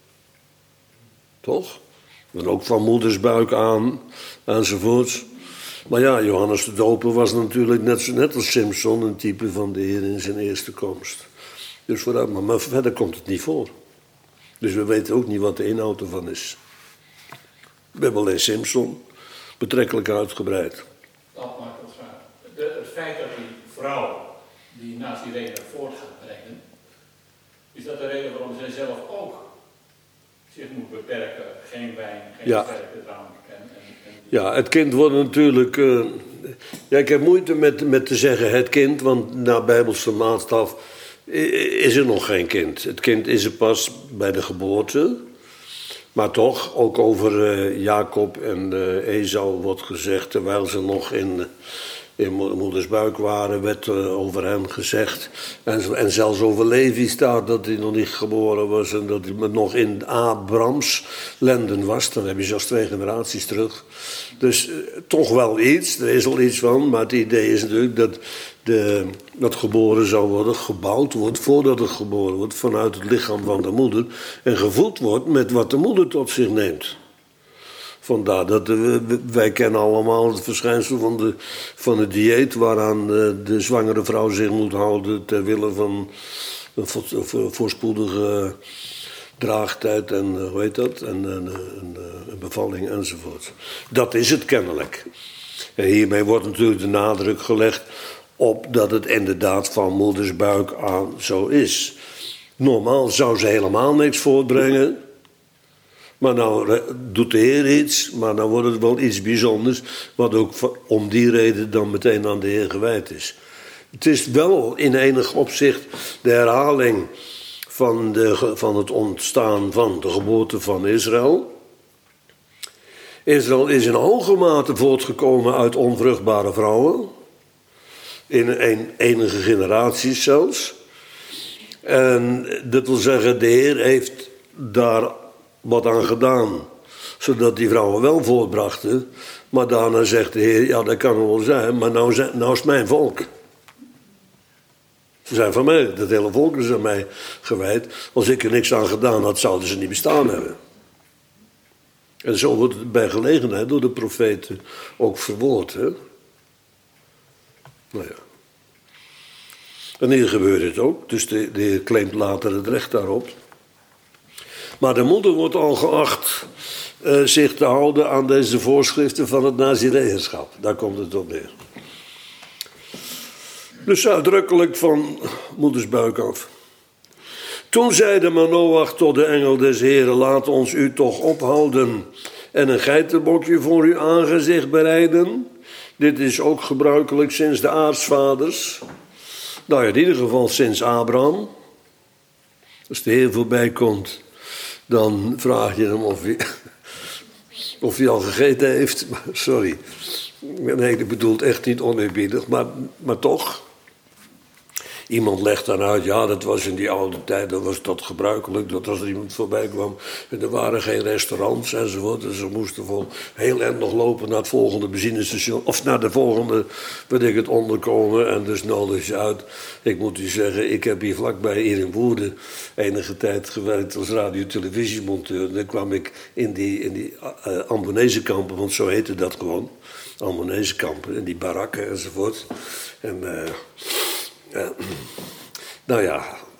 Toch? En ook van moedersbuik aan, enzovoorts. Maar ja, Johannes de Doper was natuurlijk net, net als Simson een type van de Heer in zijn eerste komst. Dus vooruit, maar, maar verder komt het niet voor. Dus we weten ook niet wat de inhoud ervan is. We hebben alleen Simson betrekkelijk uitgebreid. Dat maakt het zwaar. De, het feit dat die vrouw die Nazireër voort gaat brengen, is dat de reden waarom zij zelf ook zich moet beperken, geen wijn, geen ja. sterke drank. En, en, en... Ja, het kind wordt natuurlijk... Uh, ja, ik heb moeite met, met te zeggen het kind, want naar Bijbelse maatstaf is er nog geen kind. Het kind is er pas bij de geboorte. Maar toch, ook over uh, Jacob en uh, Esau wordt gezegd, terwijl ze nog in... in moeders buik waren, werd uh, over hem gezegd. En, en zelfs over Levi staat dat hij nog niet geboren was en dat hij nog in Abrams lenden was. Dan heb je zelfs twee generaties terug. Dus uh, toch wel iets, er is al iets van. Maar het idee is natuurlijk dat de, dat geboren zou worden, gebouwd wordt voordat het geboren wordt vanuit het lichaam van de moeder. En gevoed wordt met wat de moeder tot zich neemt. Vandaar dat uh, wij kennen allemaal het verschijnsel van, de, van het dieet waaraan uh, de zwangere vrouw zich moet houden ter wille van een vo, vo, voorspoedige draagtijd en uh, hoe heet dat, en uh, een, een bevalling enzovoort. Dat is het kennelijk. En hiermee wordt natuurlijk de nadruk gelegd op dat het inderdaad van moedersbuik aan zo is. Normaal zou ze helemaal niks voortbrengen. Maar nou doet de Heer iets, maar dan wordt het wel iets bijzonders, wat ook om die reden dan meteen aan de Heer gewijd is. Het is wel in enig opzicht de herhaling van, de, van het ontstaan van de geboorte van Israël. Israël is in hoge mate voortgekomen uit onvruchtbare vrouwen, in een, enige generaties zelfs. En dat wil zeggen, de Heer heeft daar wat aan gedaan, zodat die vrouwen wel voortbrachten. Maar daarna zegt de Heer, ja dat kan wel zijn, maar nou, zijn, nou is het mijn volk. Ze zijn van mij, dat hele volk is aan mij gewijd. Als ik er niks aan gedaan had, zouden ze niet bestaan hebben. En zo wordt het bij gelegenheid door de profeten ook verwoord. Hè? Nou ja. En hier gebeurt het ook, dus de, de Heer claimt later het recht daarop. Maar de moeder wordt al geacht uh, zich te houden aan deze voorschriften van het Nazireërschap. Daar komt het op neer. Dus uitdrukkelijk van moedersbuik af. Toen zeide Manoach tot de engel des Heren, laat ons u toch ophouden en een geitenbokje voor uw aangezicht bereiden. Dit is ook gebruikelijk sinds de aartsvaders. Nou ja, in ieder geval sinds Abraham. Als de Heer voorbij komt, dan vraag je hem of hij, of hij al gegeten heeft. Sorry, nee, ik bedoel het echt niet oneerbiedig, maar, maar toch. Iemand legt dan uit, ja, dat was in die oude tijd, dat was dat gebruikelijk, dat als er iemand voorbij kwam en er waren geen restaurants enzovoort, dus ze moesten vol heel eind nog lopen naar het volgende benzinestation, of naar de volgende, weet ik het, onderkomen, en dus nodig je uit. Ik moet u zeggen, ik heb hier vlakbij, hier in Woerden, enige tijd gewerkt als radio-televisiemonteur, en dan kwam ik in die, in die uh, Ambonezenkampen, want zo heette dat gewoon, Ambonezenkampen, in die barakken enzovoort, en... Uh, Uh, nou ja,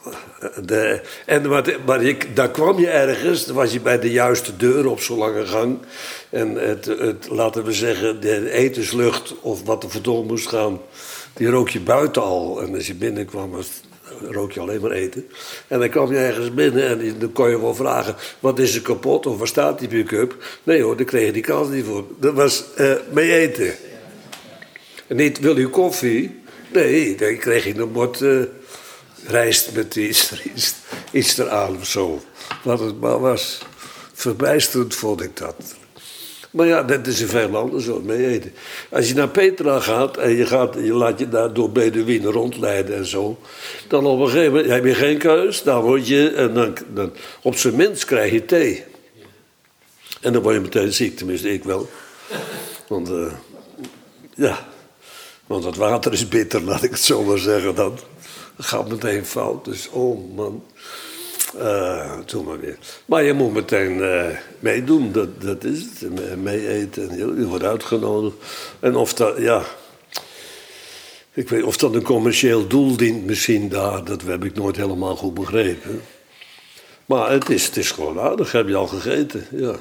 De, en wat, maar ik, daar kwam je ergens, dan was je bij de juiste deur op zo'n lange gang. En het, het, laten we zeggen, de etenslucht of wat er vandoor moest gaan, die rook je buiten al. En als je binnenkwam, was, rook je alleen maar eten. En dan kwam je ergens binnen en dan kon je wel vragen, wat is er kapot of waar staat die pick-up? Nee hoor, daar kreeg je die kans niet voor. Dat was uh, mee eten. En niet, wil u koffie? Nee, dan kreeg je een bord uh, rijst met iets, iets, iets eraan of zo. Wat het maar was. Verbijsterend vond ik dat. Maar ja, dat is in veel landen zo, mee eten. Als je naar Petra gaat en je, gaat, je laat je daar door Beduïnen rondleiden en zo, dan op een gegeven moment heb je geen keus. Dan word je, en dan, dan, op zijn minst krijg je thee. En dan word je meteen ziek, tenminste ik wel. Want, uh, ja, want het water is bitter, laat ik het zo maar zeggen dan. Dat gaat meteen fout, dus oh man. Uh, doe maar weer. Maar je moet meteen uh, meedoen, dat, dat is het. Mee eten, je wordt uitgenodigd. En of dat, ja. Ik weet of dat een commercieel doel dient, misschien daar, dat heb ik nooit helemaal goed begrepen. Maar het is, het is gewoon aardig, heb je al gegeten, ja.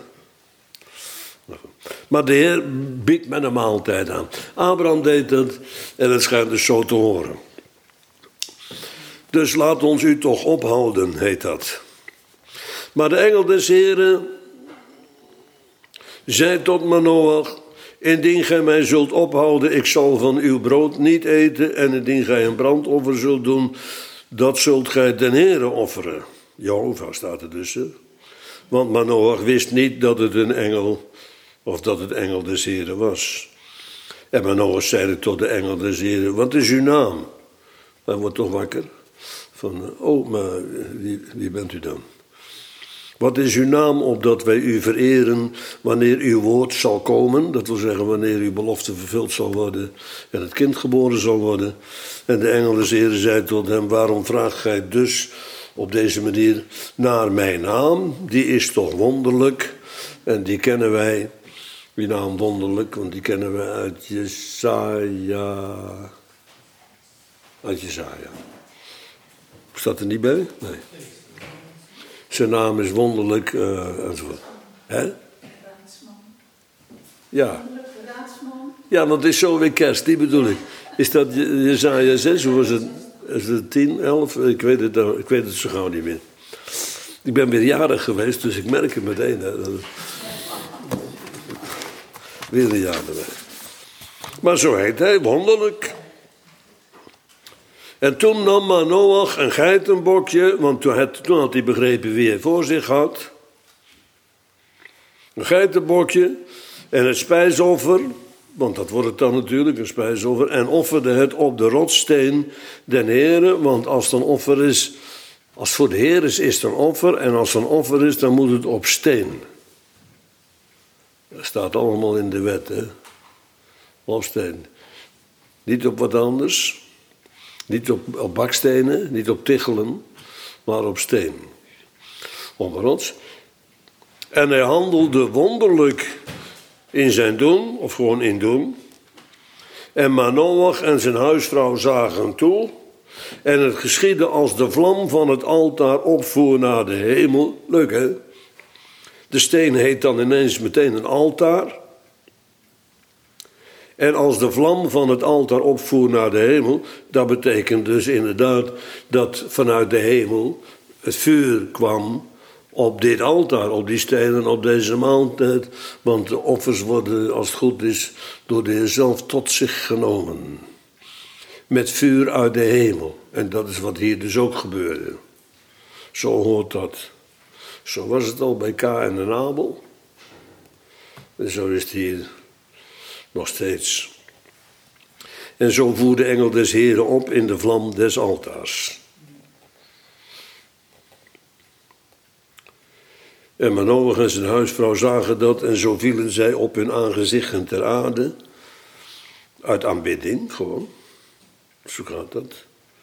Maar de Heer biedt men een maaltijd aan. Abraham deed het en het schijnt dus zo te horen. Dus laat ons u toch ophouden, heet dat. Maar de engel des Heren zei tot Manoach, indien gij mij zult ophouden, ik zal van uw brood niet eten, en indien gij een brandoffer zult doen, dat zult gij den Here offeren. Jehovah staat er dus. Hè? Want Manoach wist niet dat het een engel, of dat het engel des Heren was. En Manoach zeide tot de engel des Heren, wat is uw naam? Hij wordt toch wakker. Van, oh, maar wie, wie bent u dan? Wat is uw naam, opdat wij u vereren wanneer uw woord zal komen? Dat wil zeggen, wanneer uw belofte vervuld zal worden en het kind geboren zal worden. En de engel des Heren zei tot hem, waarom vraagt gij dus op deze manier naar mijn naam? Die is toch wonderlijk en die kennen wij. Die naam wonderlijk, want die kennen we uit Jesaja. Uit Jesaja. Staat er niet bij? Nee. Zijn naam is wonderlijk, uh, enzovoort. Hè? Raadsman. Ja. Raadsman. Ja, want het is zo weer kerst, die bedoel ik. Is dat Jesaja zes, of was het, is het tien, elf? Ik weet het, ik weet het zo gauw niet meer. Ik ben weer jarig geweest, dus ik merk het meteen. Hè. Weer een jaar erbij. Maar zo heet hij, wonderlijk. En toen nam Manoach een geitenbokje, want toen had, toen had hij begrepen wie hij voor zich had. Een geitenbokje en het spijsoffer, want dat wordt het dan natuurlijk, een spijsoffer. En offerde het op de rotssteen den Heere, want als het een offer is, als het voor de Heer is, is het een offer. En als het een offer is, dan moet het op steen. Dat staat allemaal in de wet, hè. Op steen. Niet op wat anders. Niet op, op bakstenen, niet op tichelen, maar op steen. Op een rots. En hij handelde wonderlijk in zijn doen, of gewoon in doen. En Manoach en zijn huisvrouw zagen toe. En het geschiedde als de vlam van het altaar opvoer naar de hemel. Leuk, hè? De steen heet dan ineens meteen een altaar. En als de vlam van het altaar opvoer naar de hemel, dat betekent dus inderdaad dat vanuit de hemel het vuur kwam op dit altaar, op die stenen, op deze maaltijd. Want de offers worden, als het goed is, door de Heer zelf tot zich genomen. Met vuur uit de hemel. En dat is wat hier dus ook gebeurde. Zo hoort dat. Zo was het al bij Kaïn en Abel. En zo is het hier nog steeds. En zo voer de engel des Heren op in de vlam des altaars. En Manoach en zijn huisvrouw zagen dat en zo vielen zij op hun aangezichten ter aarde. Uit aanbidding, gewoon. Zo gaat dat.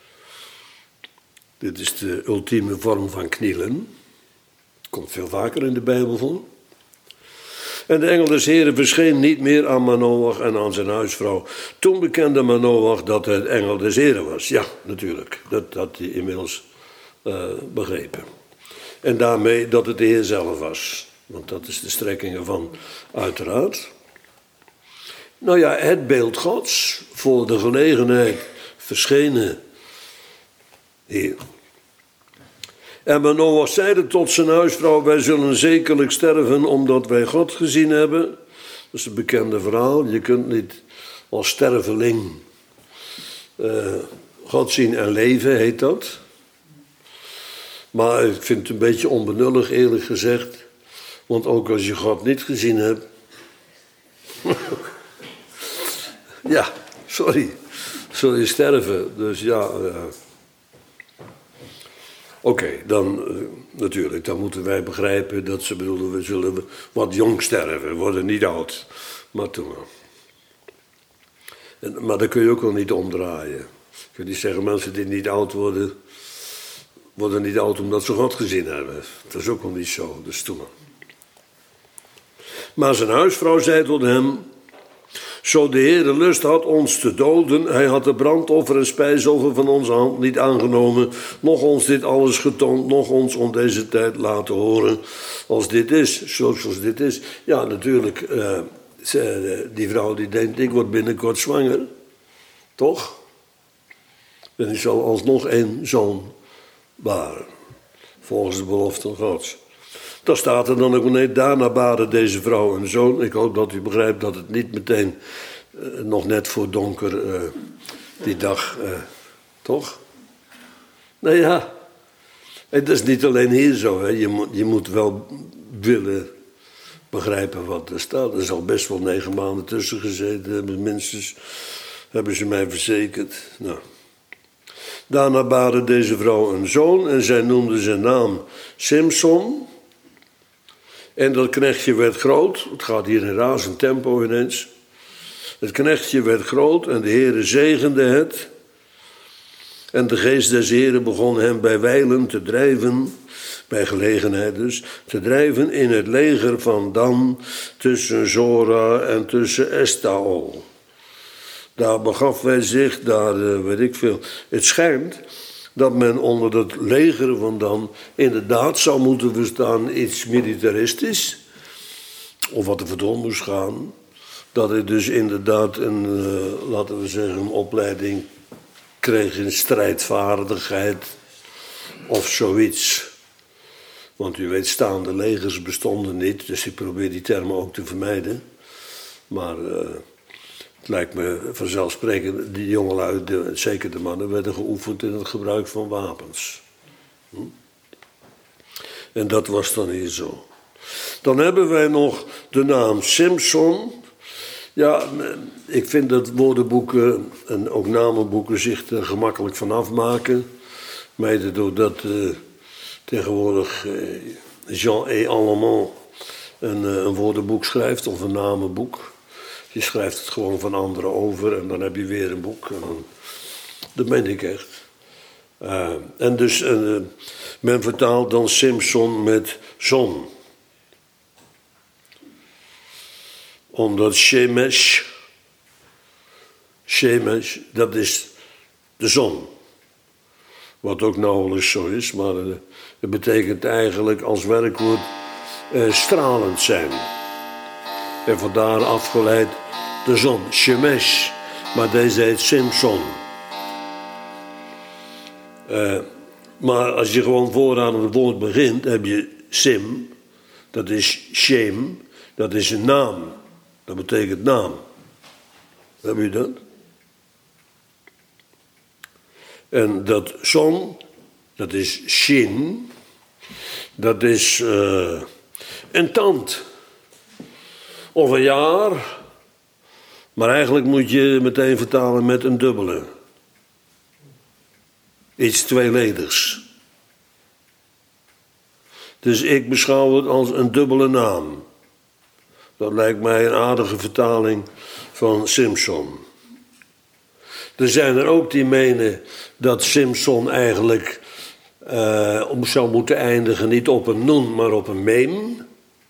Dit is de ultieme vorm van knielen. Komt veel vaker in de Bijbel voor. En de engel des Heren verscheen niet meer aan Manoach en aan zijn huisvrouw. Toen bekende Manoach dat het engel des Heren was. Ja, natuurlijk. Dat had hij inmiddels uh, begrepen. En daarmee dat het de Heer zelf was. Want dat is de strekking ervan, uiteraard. Nou ja, het beeld Gods, voor de gelegenheid verschenen Heer. En Manoach zeide tot zijn huisvrouw: wij zullen zekerlijk sterven omdat wij God gezien hebben. Dat is een bekende verhaal. Je kunt niet als sterveling uh, God zien en leven, heet dat. Maar ik vind het een beetje onbenullig, eerlijk gezegd. Want ook als je God niet gezien hebt. ja, sorry. Zul je sterven. Dus ja. Uh, Oké, okay, dan uh, natuurlijk. Dan moeten wij begrijpen dat ze bedoelen: we zullen wat jong sterven. We worden niet oud. Maar toen. En, maar dat kun je ook wel niet omdraaien. Je kunt niet zeggen: mensen die niet oud worden. worden niet oud omdat ze God gezien hebben. Dat is ook wel niet zo. Dus toen. Maar zijn huisvrouw zei tot hem: zo de Heere lust had ons te doden, hij had de brandoffer en spijsoffer van onze hand niet aangenomen, nog ons dit alles getoond, nog ons om deze tijd laten horen als dit is, zoals dit is. Ja, natuurlijk, uh, die vrouw die denkt: ik word binnenkort zwanger. Toch? En die zal alsnog één zoon baren, volgens de belofte Gods. Daar staat er dan ook: nee, daarna baarde deze vrouw een zoon. Ik hoop dat u begrijpt dat het niet meteen, uh, nog net voor donker, uh, die dag, uh, toch? Nou ja, het is niet alleen hier zo. Hè. Je, moet, je moet wel willen begrijpen wat er staat. Er is al best wel negen maanden tussen gezeten, minstens, hebben ze mij verzekerd. Nou. Daarna baarde deze vrouw een zoon en zij noemde zijn naam Simson. En dat knechtje werd groot. Het gaat hier in razend tempo ineens. Het knechtje werd groot en de Heere zegende het. En de geest des Heeren begon hem bij wijlen te drijven, bij gelegenheid dus, te drijven in het leger van Dan, tussen Zora en tussen Estaol. Daar begaf hij zich, daar weet ik veel. Het schijnt dat men onder het leger van Dan inderdaad zou moeten verstaan iets militaristisch. Of wat er voor moest gaan. Dat hij dus inderdaad een, uh, laten we zeggen, een opleiding kreeg in strijdvaardigheid. Of zoiets. Want u weet, staande legers bestonden niet. Dus ik probeer die termen ook te vermijden. Maar uh, het lijkt me vanzelfsprekend, die jongelui, de, zeker de mannen, werden geoefend in het gebruik van wapens. Hm? En dat was dan hier zo. Dan hebben wij nog de naam Simson. Ja, ik vind dat woordenboeken en ook namenboeken zich er gemakkelijk van afmaken. Mede doordat uh, tegenwoordig uh, Jean E. Allemand een, uh, een woordenboek schrijft of een namenboek. Je schrijft het gewoon van anderen over en dan heb je weer een boek. En dan, dat meen ik echt. Uh, en dus uh, men vertaalt dan Simson met zon. Omdat Shemesh, Shemesh, dat is de zon. Wat ook nauwelijks zo is, maar uh, het betekent eigenlijk als werkwoord uh, stralend zijn. En vandaar afgeleid de zon, Shemesh, maar deze heet Simson. Uh, maar als je gewoon vooraan het woord begint, heb je Sim, dat is Shem, dat is een naam. Dat betekent naam. Heb je dat? En dat zon, dat is Shin, dat is uh, een tand. Of een jaar. Maar eigenlijk moet je meteen vertalen met een dubbele. Iets tweeledigs. Dus ik beschouw het als een dubbele naam. Dat lijkt mij een aardige vertaling van Simson. Er zijn er ook die menen dat Simson eigenlijk uh, zou moeten eindigen niet op een noen, maar op een meem.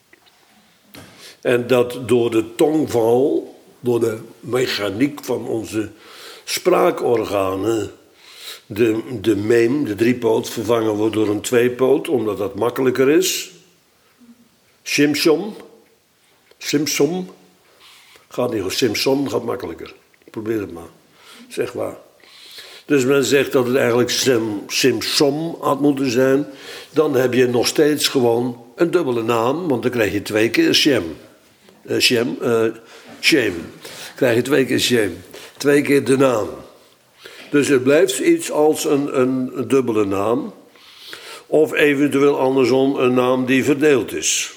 En dat door de tongval, door de mechaniek van onze spraakorganen, de, de meem, de driepoot, vervangen wordt door een tweepoot, omdat dat makkelijker is. Simson. Simson. Gaat niet goed. Simson gaat makkelijker. Probeer het maar. Zeg waar. Dus men zegt dat het eigenlijk Sim, Simson had moeten zijn. Dan heb je nog steeds gewoon een dubbele naam, want dan krijg je twee keer Shem. Uh, Shem, uh, Shem. Krijg je twee keer Shem. Twee keer de naam. Dus het blijft iets als een, een, een dubbele naam. Of eventueel andersom een naam die verdeeld is.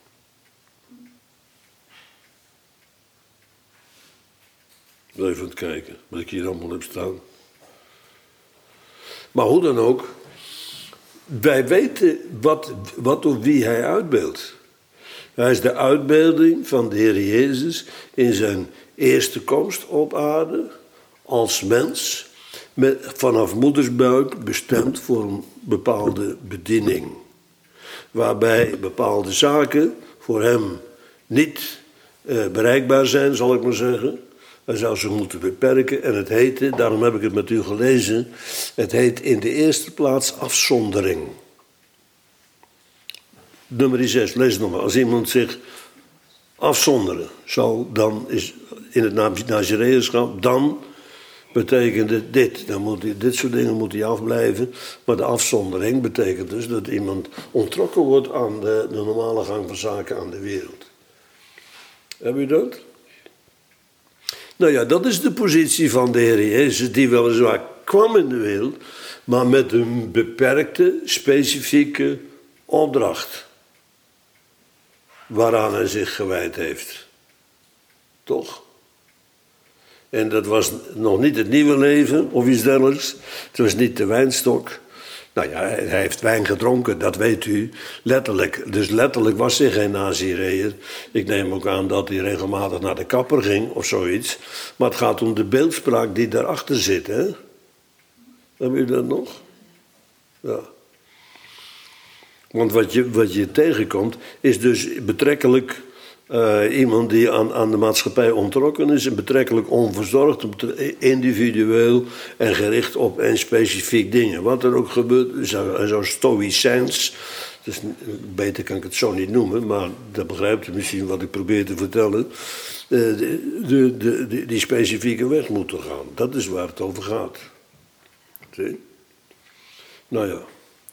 Even het kijken wat ik hier allemaal heb staan. Maar hoe dan ook, wij weten wat, wat of wie hij uitbeeldt. Hij is de uitbeelding van de Heer Jezus in zijn eerste komst op aarde als mens, met, vanaf moedersbuik bestemd voor een bepaalde bediening. Waarbij bepaalde zaken voor hem niet uh, bereikbaar zijn, zal ik maar zeggen. Hij zou ze moeten beperken en het heette, daarom heb ik het met u gelezen, het heet in de eerste plaats afzondering. Nummer zes, lees het nog maar. Als iemand zich afzonderen zal, dan is in het Nazareënschap, dan betekent het dit. Dan moet hij, dit soort dingen moet hij afblijven. Maar de afzondering betekent dus dat iemand ontrokken wordt aan de, de normale gang van zaken aan de wereld. Heb u dat? Nou ja, dat is de positie van de Heer Jezus, die weliswaar kwam in de wereld, maar met een beperkte, specifieke opdracht. Waaraan hij zich gewijd heeft. Toch? En dat was nog niet het nieuwe leven of iets dergelijks. Het was niet de wijnstok. Nou ja, hij heeft wijn gedronken, dat weet u. Letterlijk. Dus letterlijk was hij geen Nazireër. Ik neem ook aan dat hij regelmatig naar de kapper ging of zoiets. Maar het gaat om de beeldspraak die daarachter zit, hè? Hebben u dat nog? Ja. Want wat je, wat je tegenkomt is dus betrekkelijk uh, iemand die aan, aan de maatschappij ontrokken is en betrekkelijk onverzorgd, individueel en gericht op een specifiek dingen. Wat er ook gebeurt, zo, zo stoïcijns, dus beter kan ik het zo niet noemen, maar dat begrijpt u misschien wat ik probeer te vertellen, uh, de, de, de, de, die specifieke weg moeten gaan. Dat is waar het over gaat. Zie? Nou ja.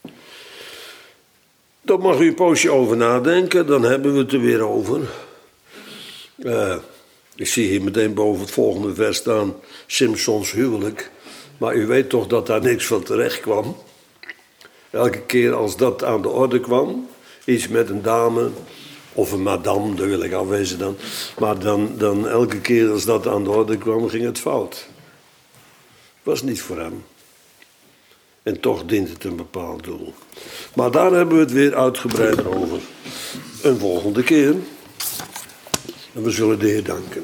Daar mag u een poosje over nadenken, dan hebben we het er weer over. Uh, ik zie hier meteen boven het volgende vers staan, Simsons huwelijk. Maar u weet toch dat daar niks van terecht kwam. Elke keer als dat aan de orde kwam, iets met een dame of een madame, daar wil ik afwezen dan. Maar dan, dan elke keer als dat aan de orde kwam, ging het fout. Het was niet voor hem. En toch dient het een bepaald doel. Maar daar hebben we het weer uitgebreider over. Een volgende keer. En we zullen de Heer danken.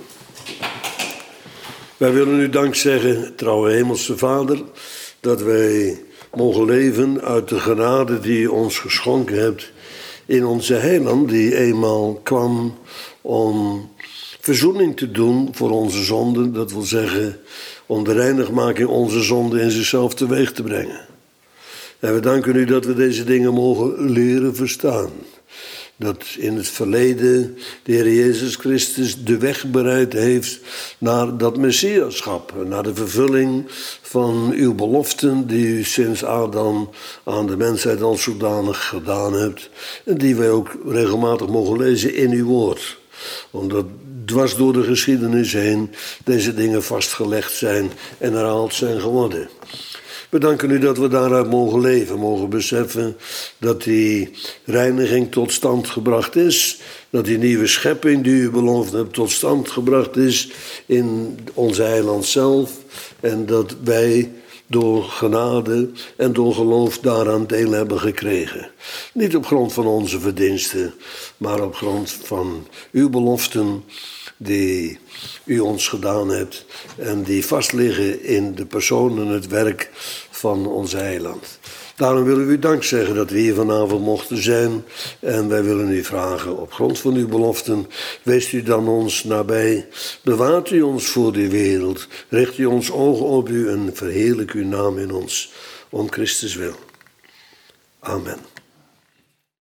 Wij willen u dank zeggen, trouwe hemelse Vader, dat wij mogen leven uit de genade die u ons geschonken hebt in onze heiland, die eenmaal kwam om verzoening te doen voor onze zonden. Dat wil zeggen, om de reinigmaking onze zonden in zichzelf teweeg te brengen. En we danken u dat we deze dingen mogen leren verstaan. Dat in het verleden de Heer Jezus Christus de weg bereid heeft naar dat Messiaschap. Naar de vervulling van uw beloften die u sinds Adam aan de mensheid al zodanig gedaan hebt. En die wij ook regelmatig mogen lezen in uw woord. Omdat dwars door de geschiedenis heen deze dingen vastgelegd zijn en herhaald zijn geworden. We danken u dat we daaruit mogen leven, mogen beseffen dat die reiniging tot stand gebracht is. Dat die nieuwe schepping die u beloofd hebt tot stand gebracht is in onze heiland zelf. En dat wij door genade en door geloof daaraan deel hebben gekregen. Niet op grond van onze verdiensten, maar op grond van uw beloften die u ons gedaan hebt en die vastliggen in de persoon en het werk van onze heiland. Daarom willen we u dank zeggen dat we hier vanavond mochten zijn. En wij willen u vragen op grond van uw beloften. Wees u dan ons nabij. Bewaart u ons voor de wereld. Richt u ons ogen op u en verheerlijk uw naam in ons. Om Christus wil. Amen.